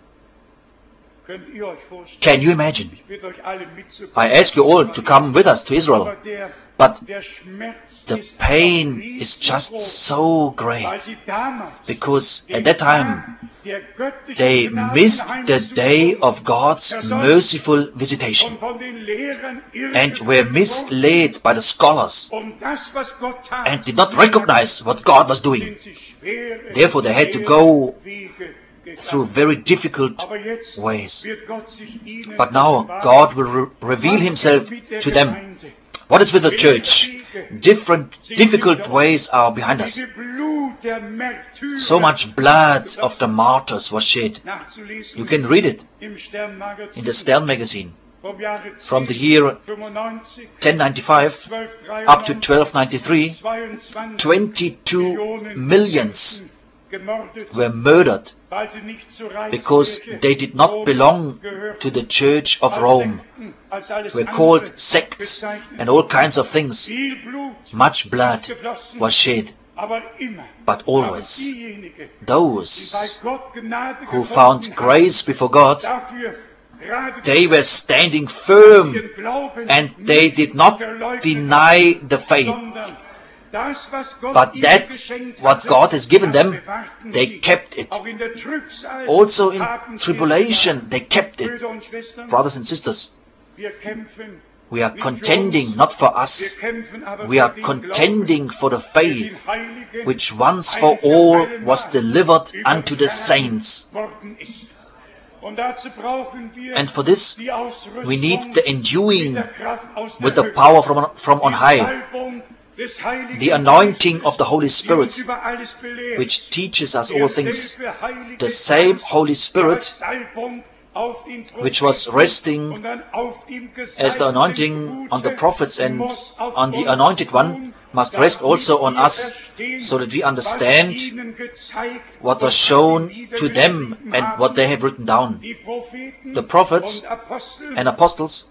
Can you imagine? I ask you all to come with us to Israel, but the pain is just so great, because at that time they missed the day of God's merciful visitation and were misled by the scholars and did not recognize what God was doing. Therefore they had to go through very difficult ways. But now God will re reveal Himself to them. What is with the church? Different difficult ways are behind us. So much blood of the martyrs was shed. You can read it in the Stern magazine. From the year ten ninety-five up to twelve ninety-three, twenty-two millions were murdered because they did not belong to the Church of Rome. Were called sects and all kinds of things. Much blood was shed. But always, those who found grace before God, they were standing firm and they did not deny the faith. But that, what God has given them, they kept it. Also in tribulation, they kept it. Brothers and sisters, we are contending not for us. We are contending for the faith which once for all was delivered unto the saints. And for this, we need the enduing with the power from, from on high. The anointing of the Holy Spirit, which teaches us all things. The same Holy Spirit which was resting as the anointing on the prophets and on the anointed one, must rest also on us, so that we understand what was shown to them and what they have written down. The prophets and apostles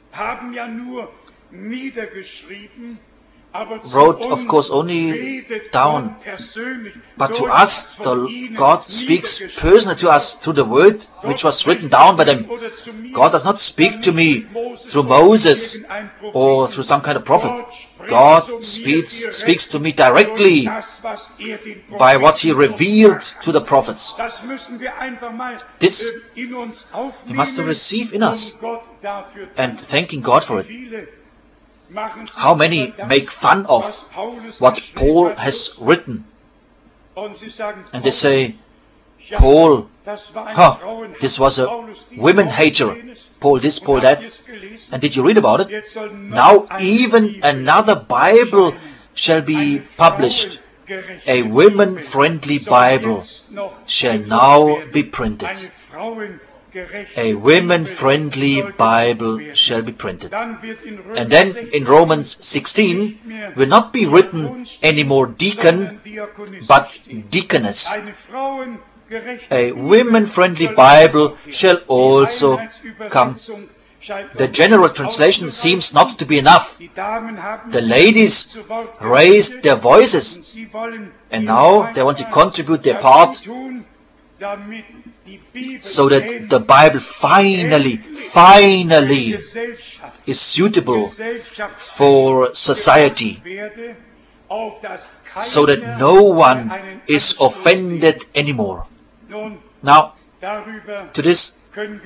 wrote, of course, only down, but to us, the God speaks personally to us through the word which was written down by them. God does not speak to me through Moses or through some kind of prophet. God speaks, speaks to me directly by what He revealed to the prophets. This we must receive in us, and thanking God for it. How many make fun of what Paul has written? And they say, Paul, huh, this was a women hater. Paul this, Paul that. And did you read about it? Now even another Bible shall be published. A women-friendly Bible shall now be printed. A women-friendly Bible shall be printed. And then in Romans sixteen will not be written anymore deacon, but deaconess. A women-friendly Bible shall also come. The general translation seems not to be enough. The ladies raised their voices, and now they want to contribute their part, so that the Bible finally, finally is suitable for society, so that no one is offended anymore. Now, to this,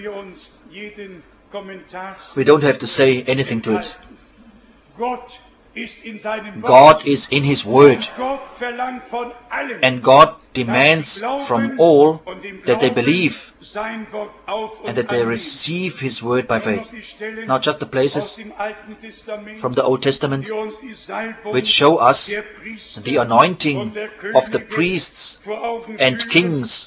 we don't have to say anything to it. God is in His Word. And God demands from all that they believe and that they receive His Word by faith. Now just the places from the Old Testament which show us the anointing of the priests and kings,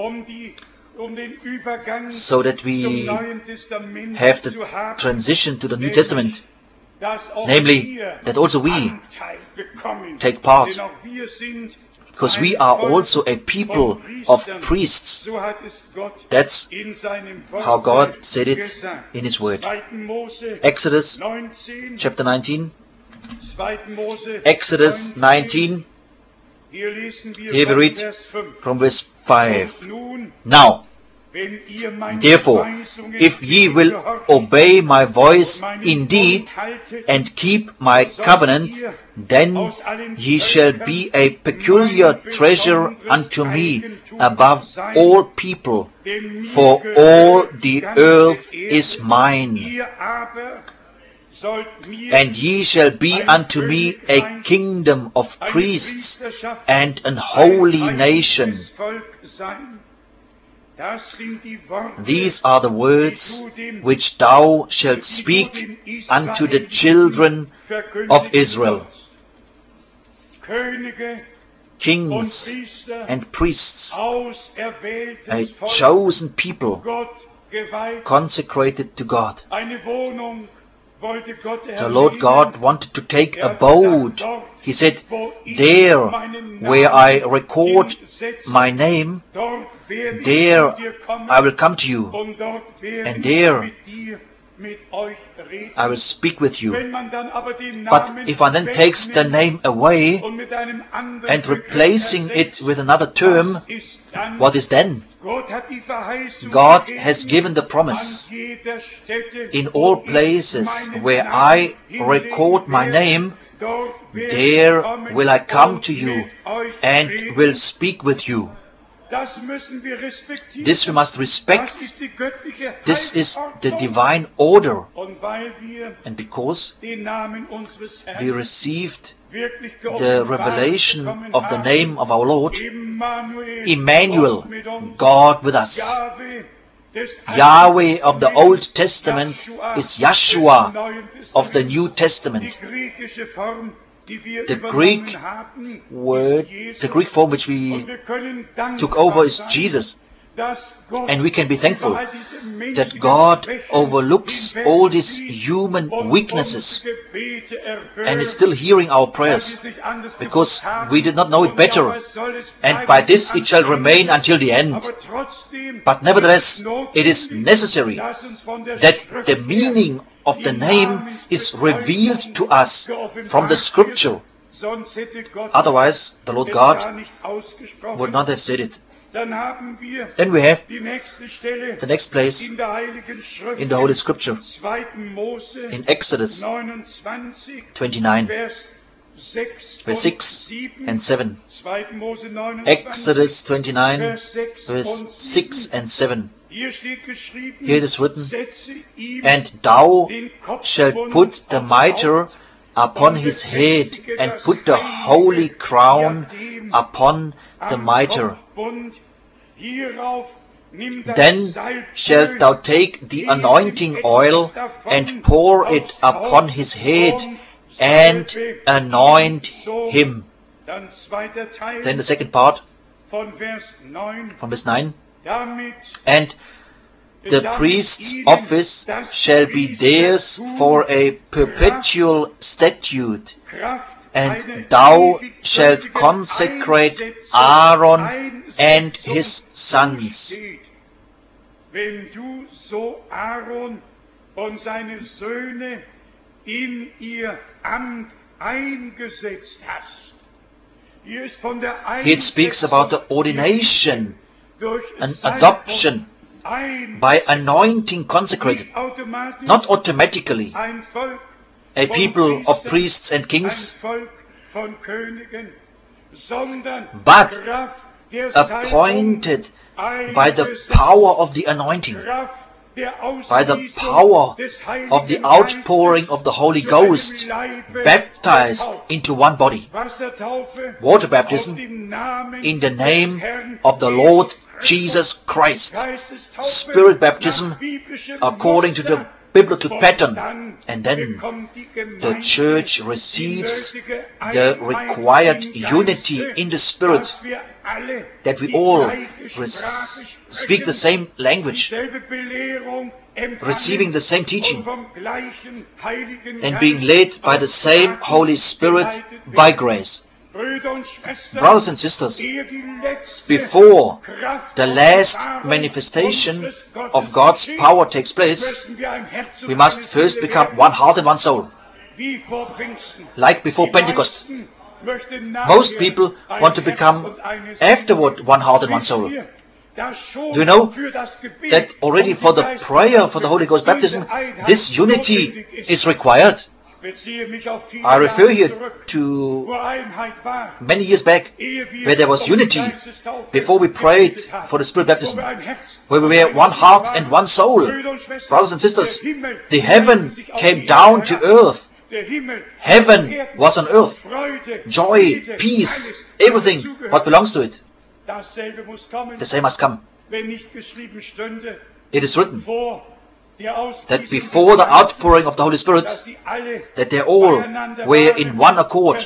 so that we have the transition to the New Testament, namely that also we take part, because we are also a people of priests. That's how God said it in His Word. Exodus chapter nineteen. Exodus nineteen. Here we read from verse five. Now, therefore, if ye will obey my voice indeed, and keep my covenant, then ye shall be a peculiar treasure unto me above all people, for all the earth is mine. And ye shall be unto me a kingdom of priests and an holy nation. These are the words which thou shalt speak unto the children of Israel. Kings and priests, a chosen people, consecrated to God. The Lord God wanted to take abode. He said, there where I record my name, there I will come to you, and there I will speak with you. But if one then takes the name away and replacing it with another term, what is then? God has given the promise. In all places where I record my name, there will I come to you and will speak with you. This we must respect. This is the divine order. And because we received the revelation of the name of our Lord, Emmanuel, God with us. Yahweh of the Old Testament is Yeshua of the New Testament. The Greek word, the Greek form which we took over is Jesus. And we can be thankful that God overlooks all these human weaknesses and is still hearing our prayers, because we did not know it better, and by this it shall remain until the end. But nevertheless, it is necessary that the meaning of the name is revealed to us from the Scripture. Otherwise, the Lord God would not have said it. Then we have the next place in the Holy Scripture, in Exodus twenty-nine, verse six and seven. Exodus twenty-nine, verse six and seven. Here it is written, and thou shalt put the mitre upon his head, and put the holy crown upon the mitre. Then shalt thou take the anointing oil and pour it upon his head and anoint him. Then the second part from verse nine. And the priest's office shall be theirs for a perpetual statute, and thou shalt consecrate Aaron and his sons. Wenn du so Aaron und seine Söhne in ihr Amt eingesetzt hast. Here it speaks about the ordination, an adoption, by anointing consecrated, not automatically, a people of priests and kings, but appointed by the power of the anointing, by the power of the outpouring of the Holy Ghost, baptized into one body. Water baptism in the name of the Lord Jesus Christ. Spirit baptism according to the biblical pattern. And then the church receives the required unity in the Spirit, that we all res- speak the same language, receiving the same teaching, and being led by the same Holy Spirit by grace. Brothers and sisters, before the last manifestation of God's power takes place, we must first become one heart and one soul. Like before Pentecost. Most people want to become afterward one heart and one soul. Do you know that already for the prayer for the Holy Ghost baptism, this unity is required? I refer here to many years back, where there was unity before we prayed for the Spirit baptism, where we were one heart and one soul. Brothers and sisters, the heaven came down to earth. Heaven was on earth. Joy, peace, everything what belongs to it. The same must come. It is written that before the outpouring of the Holy Spirit, that they all were in one accord,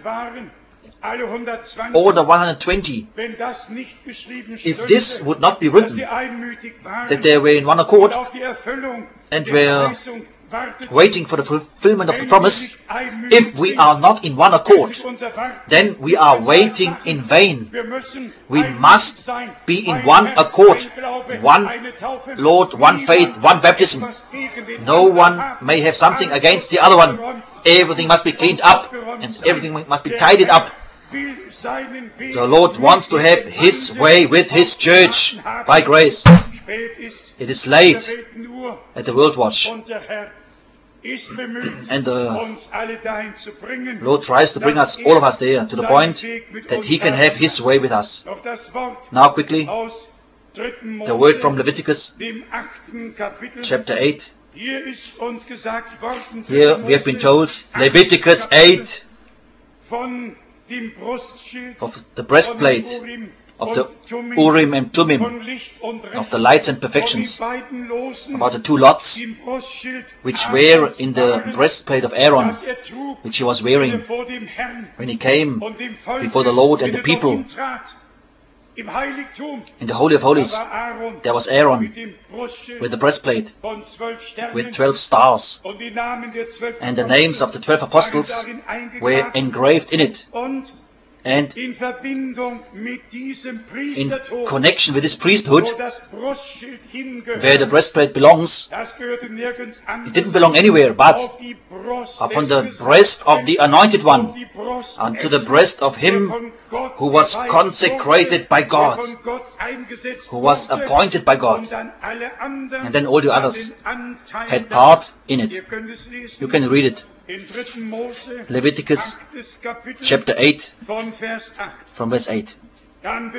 all the one hundred twenty. If this would not be written, that they were in one accord and were waiting for the fulfillment of the promise, if we are not in one accord, then we are waiting in vain. We must be in one accord, one Lord, one faith, one baptism. No one may have something against the other one. Everything must be cleaned up and everything must be tidied up. The Lord wants to have His way with His church by grace. It is late at the World Watch, and the Lord tries to bring us, all of us there, to the point that He can have His way with us. Now quickly, the word from Leviticus, chapter eight. Here we have been told, Leviticus eight, of the breastplate, of the Urim and Thummim, of the lights and perfections, about the two lots which were in the breastplate of Aaron, which he was wearing when he came before the Lord and the people. In the Holy of Holies, there was Aaron with the breastplate, with twelve stars, and the names of the twelve apostles were engraved in it. And in connection with this priesthood, where the breastplate belongs, it didn't belong anywhere but upon the breast of the Anointed One, unto the breast of Him who was consecrated by God, who was appointed by God. And then all the others had part in it. You can read it. Leviticus chapter eight, from verse eight. And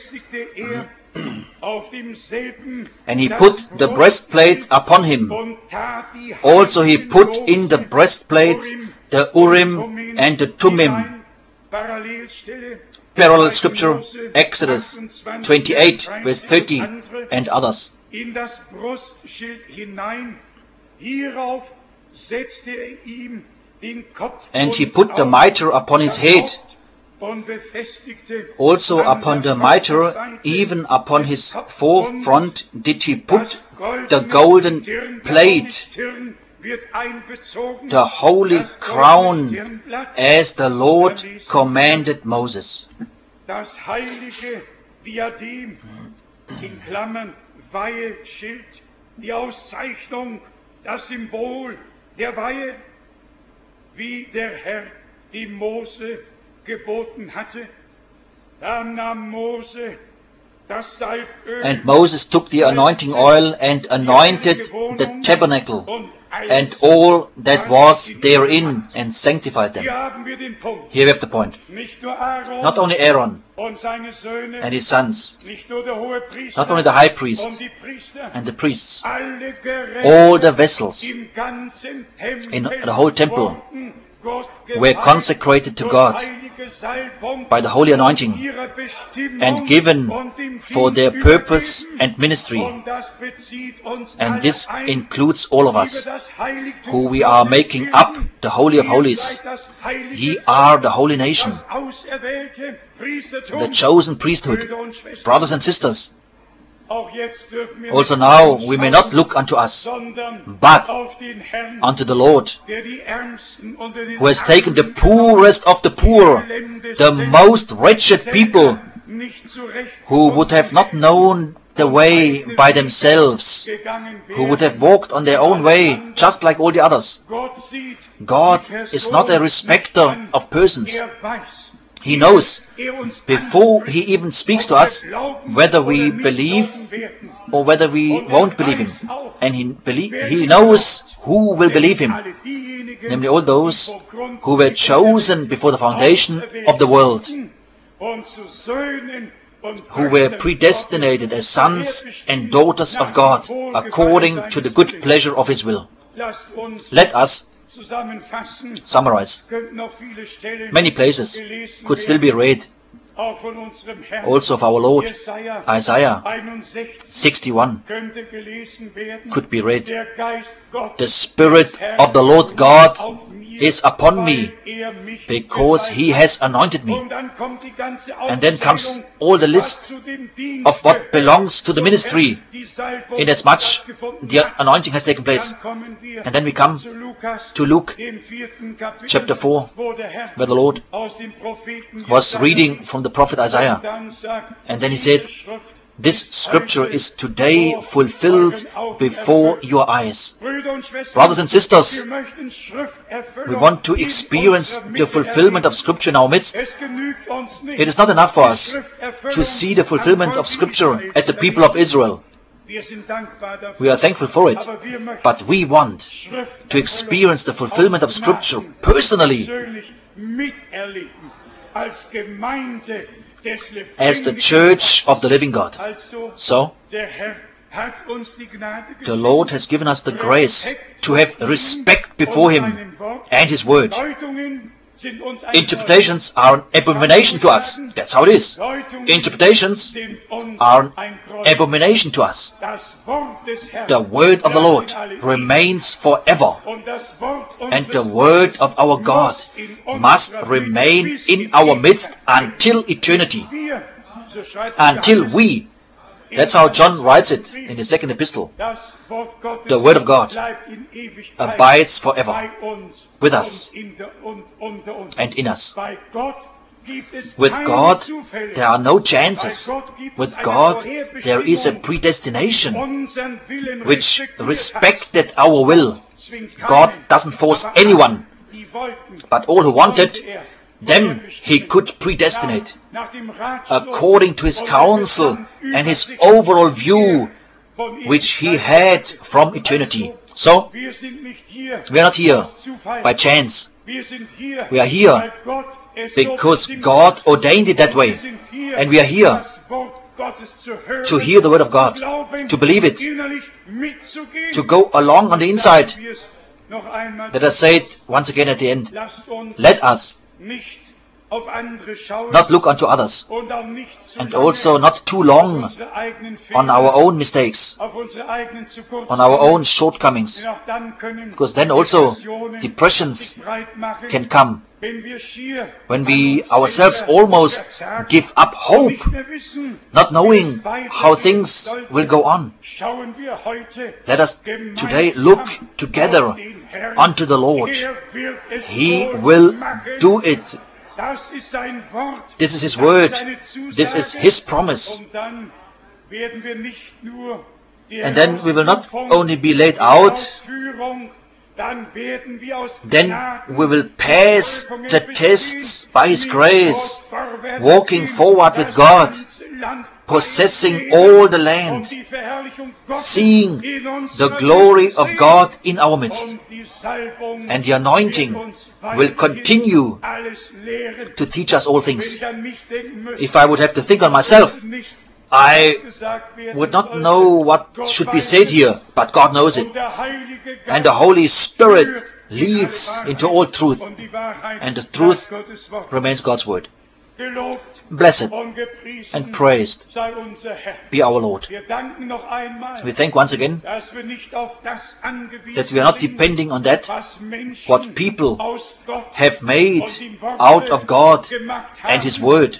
he put the breastplate upon him. Also he put in the breastplate the Urim and the Thummim. Parallel scripture, Exodus twenty-eight, verse thirty, and others. And he put the mitre upon his head, also upon the mitre, even upon his forefront, did he put the golden plate, the holy crown, as the Lord commanded Moses. Das heilige Diadem, in Klammern, Weihe, Schild, die Auszeichnung, das Symbol der Weihe, wie der Herr die Mose geboten hatte. Da nahm Mose And Moses took the anointing oil and anointed the tabernacle and all that was therein and sanctified them. Here we have the point. Not only Aaron and his sons, not only the high priest and the priests, all the vessels in the whole temple were consecrated to God by the holy anointing and given for their purpose and ministry. And this includes all of us, who we are making up the Holy of Holies. Ye are the holy nation, the chosen priesthood, brothers and sisters. Also now we may not look unto us, but unto the Lord, who has taken the poorest of the poor, the most wretched people, who would have not known the way by themselves, who would have walked on their own way, just like all the others. God is not a respecter of persons. He knows, before He even speaks to us, whether we believe or whether we won't believe Him. And He, belie- he knows who will believe Him, namely all those who were chosen before the foundation of the world, who were predestinated as sons and daughters of God, according to the good pleasure of His will. Let us summarize. Many places could still be read, also of our Lord. Isaiah sixty-one could be read. The Spirit of the Lord God is upon me, because He has anointed me. And then comes all the list of what belongs to the ministry, inasmuch the anointing has taken place. And then we come to Luke chapter four, where the Lord was reading from the prophet Isaiah. And then he said, this scripture is today fulfilled before your eyes. Brothers and sisters, we want to experience the fulfillment of scripture in our midst. It is not enough for us to see the fulfillment of scripture at the people of Israel. We are thankful for it, but we want to experience the fulfillment of scripture personally, as the church of the living God. So, the Lord has given us the grace to have respect before Him and His word. Interpretations are an abomination to us. That's how it is. Interpretations are an abomination to us. The word of the Lord remains forever, and the word of our God must remain in our midst until eternity, until we, that's how John writes it in his second epistle, the word of God abides forever with us and in us. With God, there are no chances. With God, there is a predestination which respected our will. God doesn't force anyone, but all who wanted, them He could predestinate according to His counsel and His overall view which He had from eternity. So, we are not here by chance. We are here because God ordained it that way. And we are here to hear the word of God, to believe it, to go along on the inside. Let us say it once again at the end. Let us not look unto others, and also not too long on our own mistakes, on our own shortcomings, because then also depressions can come when we ourselves almost give up hope, not knowing how things will go on. Let us today look together unto the Lord. He will do it. This is His word. This is His promise. And then we will not only be laid out, then we will pass the tests by His grace, walking forward with God possessing all the land, seeing the glory of God in our midst. And the anointing will continue to teach us all things. If I would have to think on myself, I would not know what should be said here, but God knows it. And the Holy Spirit leads into all truth, and the truth remains God's word. Blessed and praised be our Lord. We thank once again that we are not depending on that, what people have made out of God and His Word.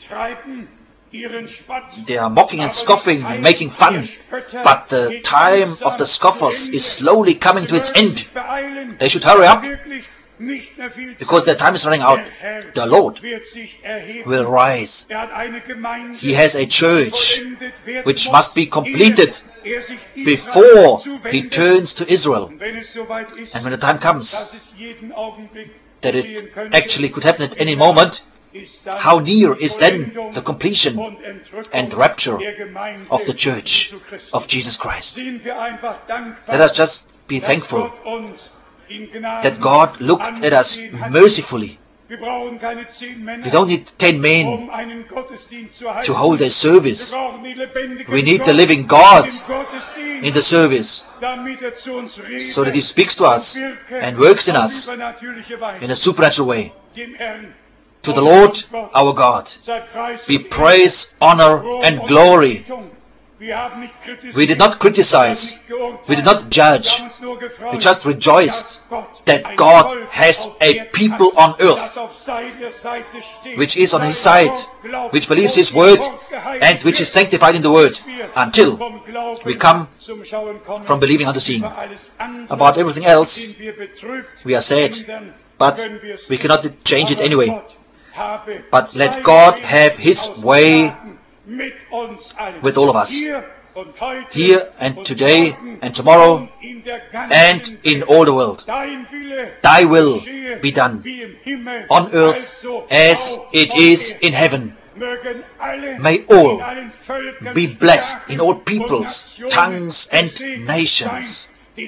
They are mocking and scoffing and making fun, but the time of the scoffers is slowly coming to its end. They should hurry up, because their time is running out. The Lord will rise. He has a church which must be completed before He turns to Israel. And when the time comes that it actually could happen at any moment, how near is then the completion and rapture of the church of Jesus Christ? Let us just be thankful that God looked at us mercifully. We don't need ten men to hold a service. We need the living God in the service, so that He speaks to us and works in us in a supernatural way. To the Lord our God be praise, honor and glory. We did not criticize, we did not judge, we just rejoiced that God has a people on earth which is on His side, which believes His word and which is sanctified in the word, until we come from believing unto seeing. About everything else we are sad, but we cannot change it anyway. But let God have His way with all of us, here and today and tomorrow and in all the world. Thy will be done on earth as it is in heaven. May all be blessed in all peoples, tongues and nations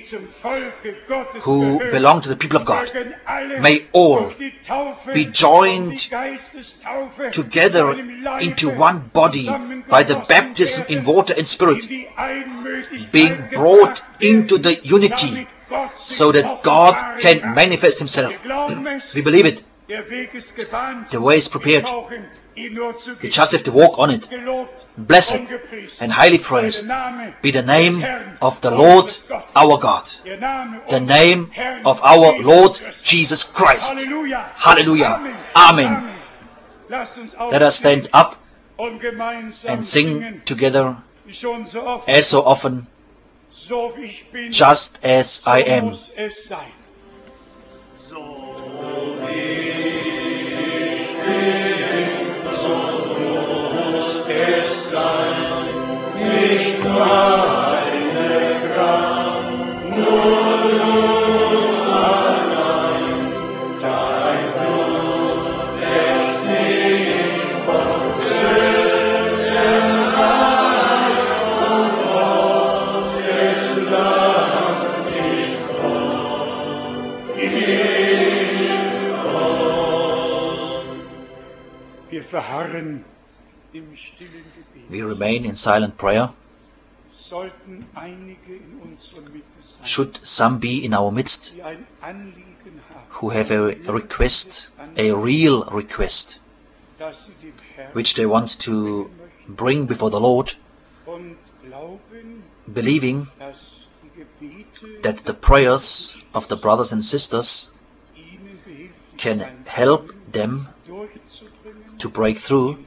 who belong to the people of God. May all be joined together into one body by the baptism in water and spirit, being brought into the unity so that God can manifest Himself. We believe it. The way is prepared. You just have to walk on it. Blessed and highly praised be the name of the Lord our God, the name of our Lord Jesus Christ. Hallelujah. Amen. Let us stand up and sing together, as so often, just as I am. Nicht meine Kraft, nur du allein, dein Blut lässt mich von Sünden rein, und Gottes Land ich komm, ich komm. Wir verharren. We remain in silent prayer. Should some be in our midst who have a request, a real request, which they want to bring before the Lord, believing that the prayers of the brothers and sisters can help them to break through,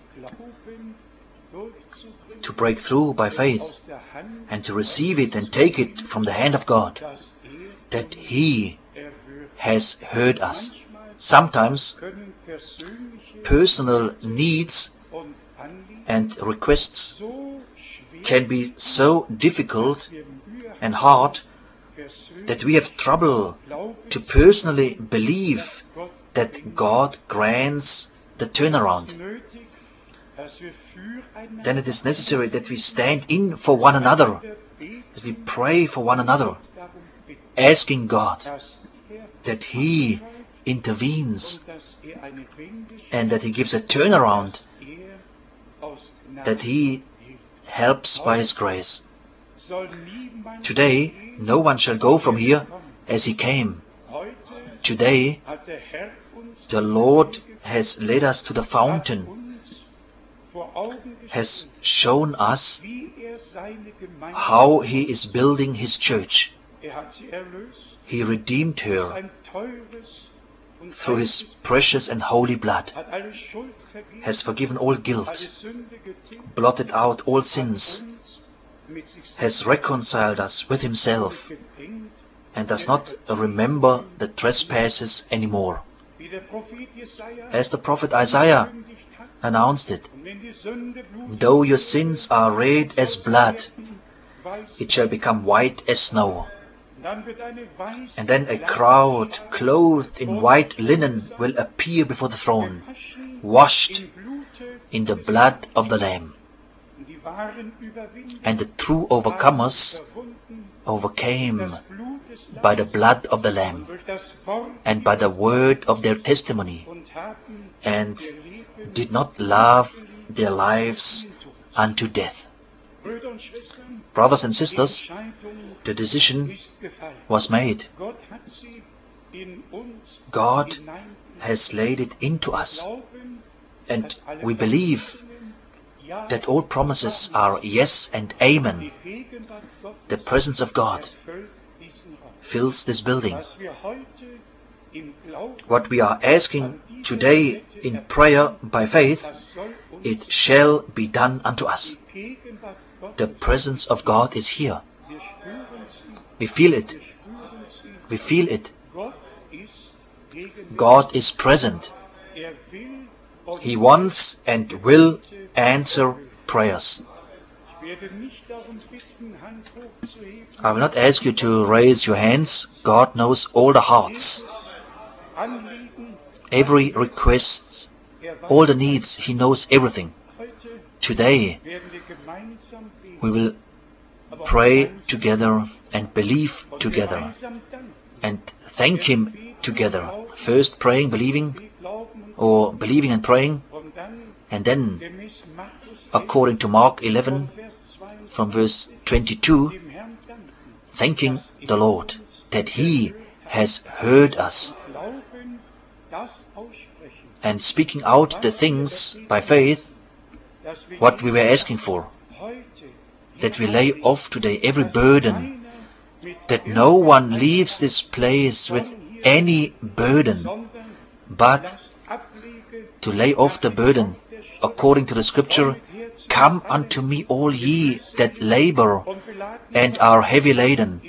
to break through by faith, and to receive it and take it from the hand of God, that He has heard us. Sometimes personal needs and requests can be so difficult and hard that we have trouble to personally believe that God grants the turnaround. then it is necessary that we stand in for one another, that we pray for one another, asking God that He intervenes and that He gives a turnaround, that He helps by His grace. Today, no one shall go from here as he came. Today, the Lord has led us to the fountain, has shown us how He is building His church. He redeemed her through His precious and holy blood, has forgiven all guilt, blotted out all sins, has reconciled us with Himself, and does not remember the trespasses anymore. As the prophet Isaiah announced it, though your sins are red as blood, it shall become white as snow. And then a crowd clothed in white linen will appear before the throne, washed in the blood of the Lamb. And the true overcomers overcame by the blood of the Lamb and by the word of their testimony, and did not love their lives unto death. Brothers and sisters, the decision was made. God has laid it into us, and we believe that all promises are yes and amen. The presence of God fills this building. What we are asking today in prayer by faith, it shall be done unto us. The presence of God is here. We feel it. We feel it. God is present. He wants and will answer prayers. I will not ask you to raise your hands. God knows all the hearts. Every request, all the needs, He knows everything. Today, we will pray together and believe together and thank Him together. First praying, believing, or believing and praying, and then, according to Mark eleven, from verse twenty-two, thanking the Lord that He has heard us, and speaking out the things by faith, what we were asking for, that we lay off today every burden, that no one leaves this place with any burden, but to lay off the burden, according to the scripture, come unto me all ye that labor and are heavy laden.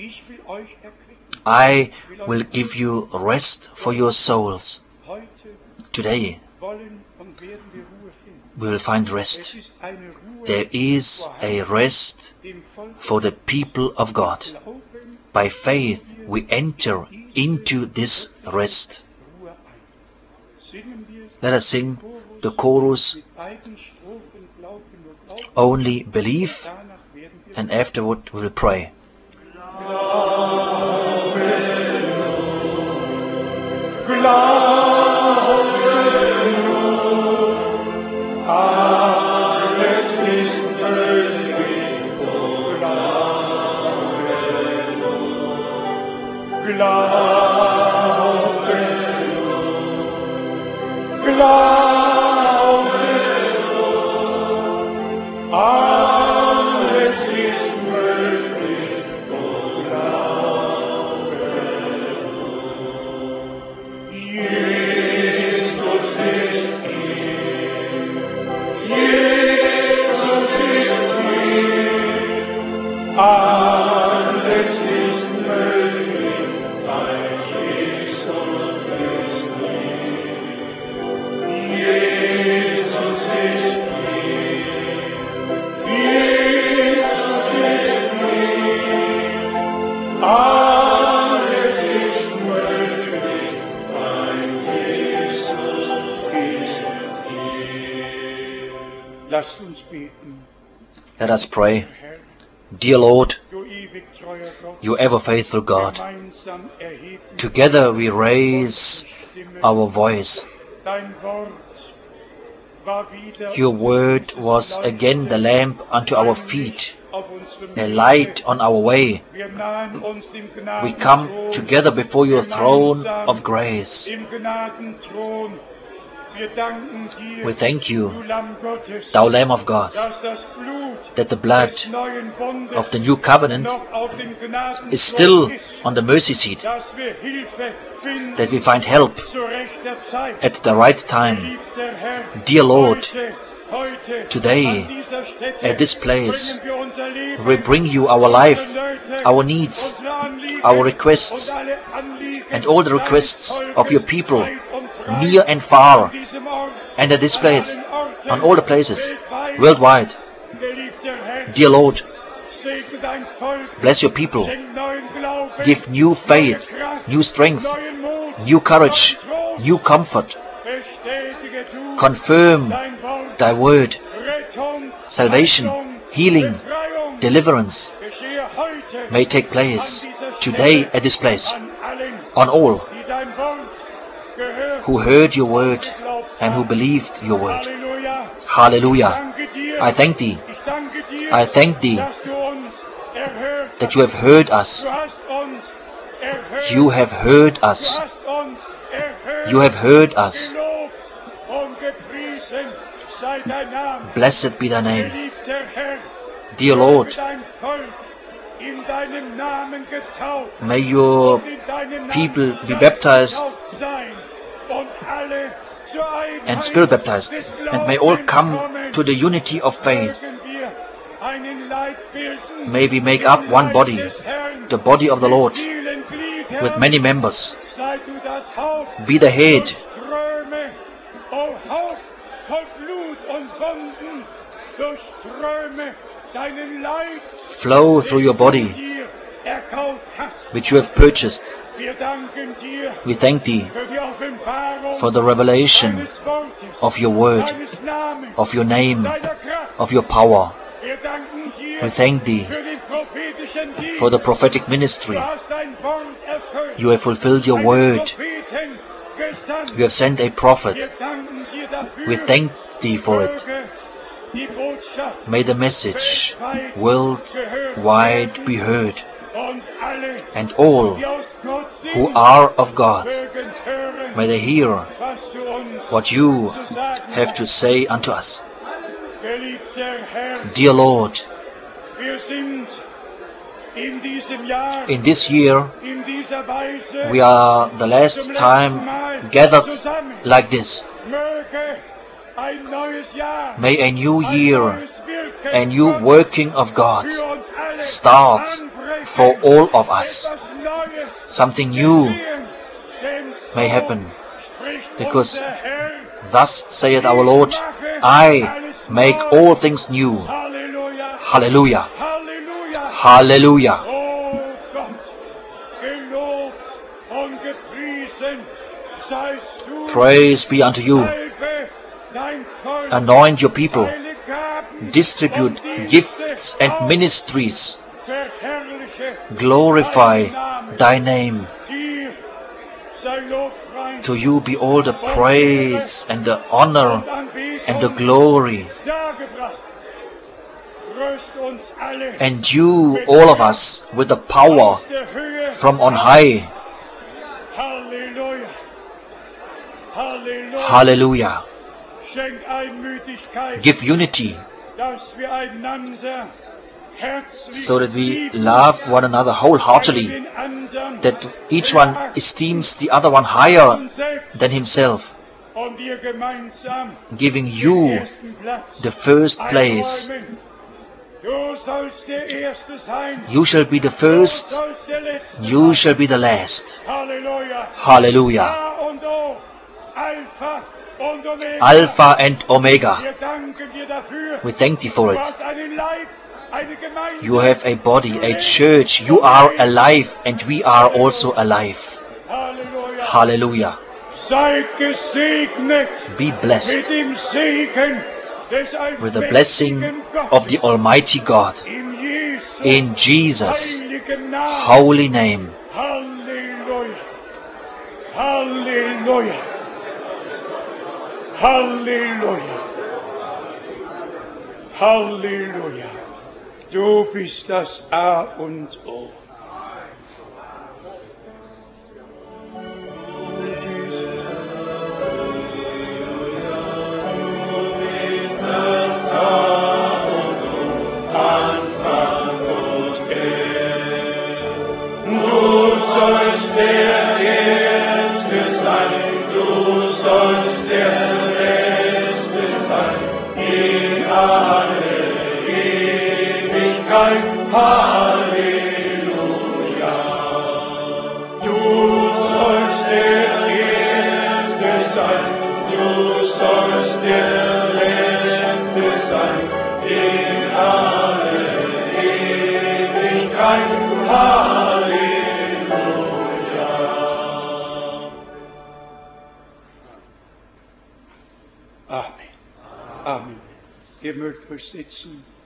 I will give you rest for your souls. Today, we will find rest. There is a rest for the people of God. By faith, we enter into this rest. Let us sing the chorus, Only Believe, and afterward we will pray. Lasst uns beten. Let us pray. Herr, Dear Lord, du ewig treuer Gott, you ever faithful God, gemeinsam erheben together we raise Stimme. our voice. Dein Wort war wieder Your word was again the lamp unto our feet, auf unsere a Wege. light on our way. Wir nahen uns dem We come Gnadenthron, together before your throne gemeinsam of grace. im Gnadenthron. Wir danken dir, We thank you, du Lamm Gottes, thou Lamb of God, dass das Blut that the blood des neuen Bundes of the new covenant noch auf dem Gnadenthron is still ist, on the mercy seat, dass wir Hilfe finden that we find help zu rechter Zeit. at the right time. Geliebter Herr, Dear Lord, heute, heute, today, an dieser Stätte at this place, bringen wir unser Leben, we bring you our life, unsere Nöte, our needs, unsere Anliegen our requests, und alle Anliegen and all the deines requests Volkes of your people, weit und breit, near and far, an diesem Ort, and at this an place, allen Orten, on all the places, weltweit. worldwide. Geliebter Herr, Dear Lord, segne dein Volk, bless your people, schenk neuen Glauben, give new faith, neue Kraft, new strength, neuen Mut, new courage, neuen Trost. new comfort. Bestätige du Confirm dein Wort, thy word, Rettung, salvation, Heilung, healing, Befreiung, deliverance geschehe heute may take place today at this place, an allen, on all die dein Wort gehört who heard your word und geglaubt and who haben. believed your word. Halleluja. Hallelujah. Danke dir. I thank thee Ich danke dir, I thank thee dass du uns erhört that you have heard us. Du hast uns erhört. You have heard Du us. hast uns erhört. You have heard us. Gelobt und gepriesen sei dein Name. Blessed be thy name. Geliebter Herr, Dear möge Lord, dein Volk in deinem Namen getauft may your und in deinem Namen people be ganz baptized getauft sein und alle zur Einheit and spirit baptized, des and may all Glaubens come kommen. to the unity of faith. Mögen wir einen Leib bilden, May we make den up one Leib body, des Herrn, the body of the mit Lord, vielen Gliedern. with many members. Sei du das Haupt, Be the head. Durchströme, o Haupt voll Blut und Wunden, durchströme deinen Leib, Flow through your den du body, dir erkauft hast. which you have purchased. Wir danken dir We thank thee für die Offenbarung for the revelation deines Wortes, of your word, deines Namens, of your name, deiner Kraft. of your power. Wir danken dir We thank thee für den prophetischen Dienst. for the prophetic ministry. Du hast dein Wort erfüllt. You have fulfilled your Einen word. Propheten gesandt. You have sent a Wir prophet. danken dir dafür. We thank thee for it. Möge die Botschaft May the message weltweit worldwide gehört be heard, und alle, and all die aus Gott sind, who are of God, mögen hören, may they hear was du uns what you zu sagen have to say unto us. Geliebter Herr, Dear Lord, wir sind in diesem Jahr, in this year in dieser Weise we are the last time gathered like this. möge ein neues Jahr, May a new ein year, neues Wirken a new Gottes working of God für uns alle start anbrechen. for all of us. Etwas Neues Something new geschehen, denn may so happen, spricht because unser Herr. thus saith our Lord, I make all things new. Halleluja, Hallelujah. Halleluja. Hallelujah. Oh Gott, gelobt und gepriesen seist du. Praise be unto you. Salbe dein Volk, Anoint your people. deine Gaben Distribute und Dienste gifts and aus. ministries. Verherrliche Glorify deinen Namen. thy name. Dir sei Lobpreis To you be all the praise and the honor und Anbetung and the glory. dargebracht. Rüst uns alle And you, all of us, with the power aus der Höhe from on high. Halleluja. Halleluja. Hallelujah. Schenk Einmütigkeit, Give unity dass wir einander herzlich so that we lieben, love one another wholeheartedly, den anderen that each one esteems the other one higher than himself, und wir gemeinsam giving den you ersten Platz the first place. einräumen. Du sollst der Erste sein. You shall be the Du first, sollst der Letzte you sein. shall be the last. Halleluja. Hallelujah. A und O, Alpha und Omega. Alpha and Omega. Wir danken dir dafür. We thank thee for Du it. hast einen Leib, eine Gemeinde. You have a body, a church. You are alive and we are also alive. Halleluja. Hallelujah. Seid gesegnet Be mit blessed dem Segen with the blessing of the Almighty God. In Jesus' holy name. Halleluja. Halleluja. Halleluja. Halleluja. Du bist das A und O. Halleluja. Du sollst der Erste sein, du sollst der Letzte sein, in alle Ewigkeit. Halleluja. Amen. Amen. Ihr mögt euch sitzen.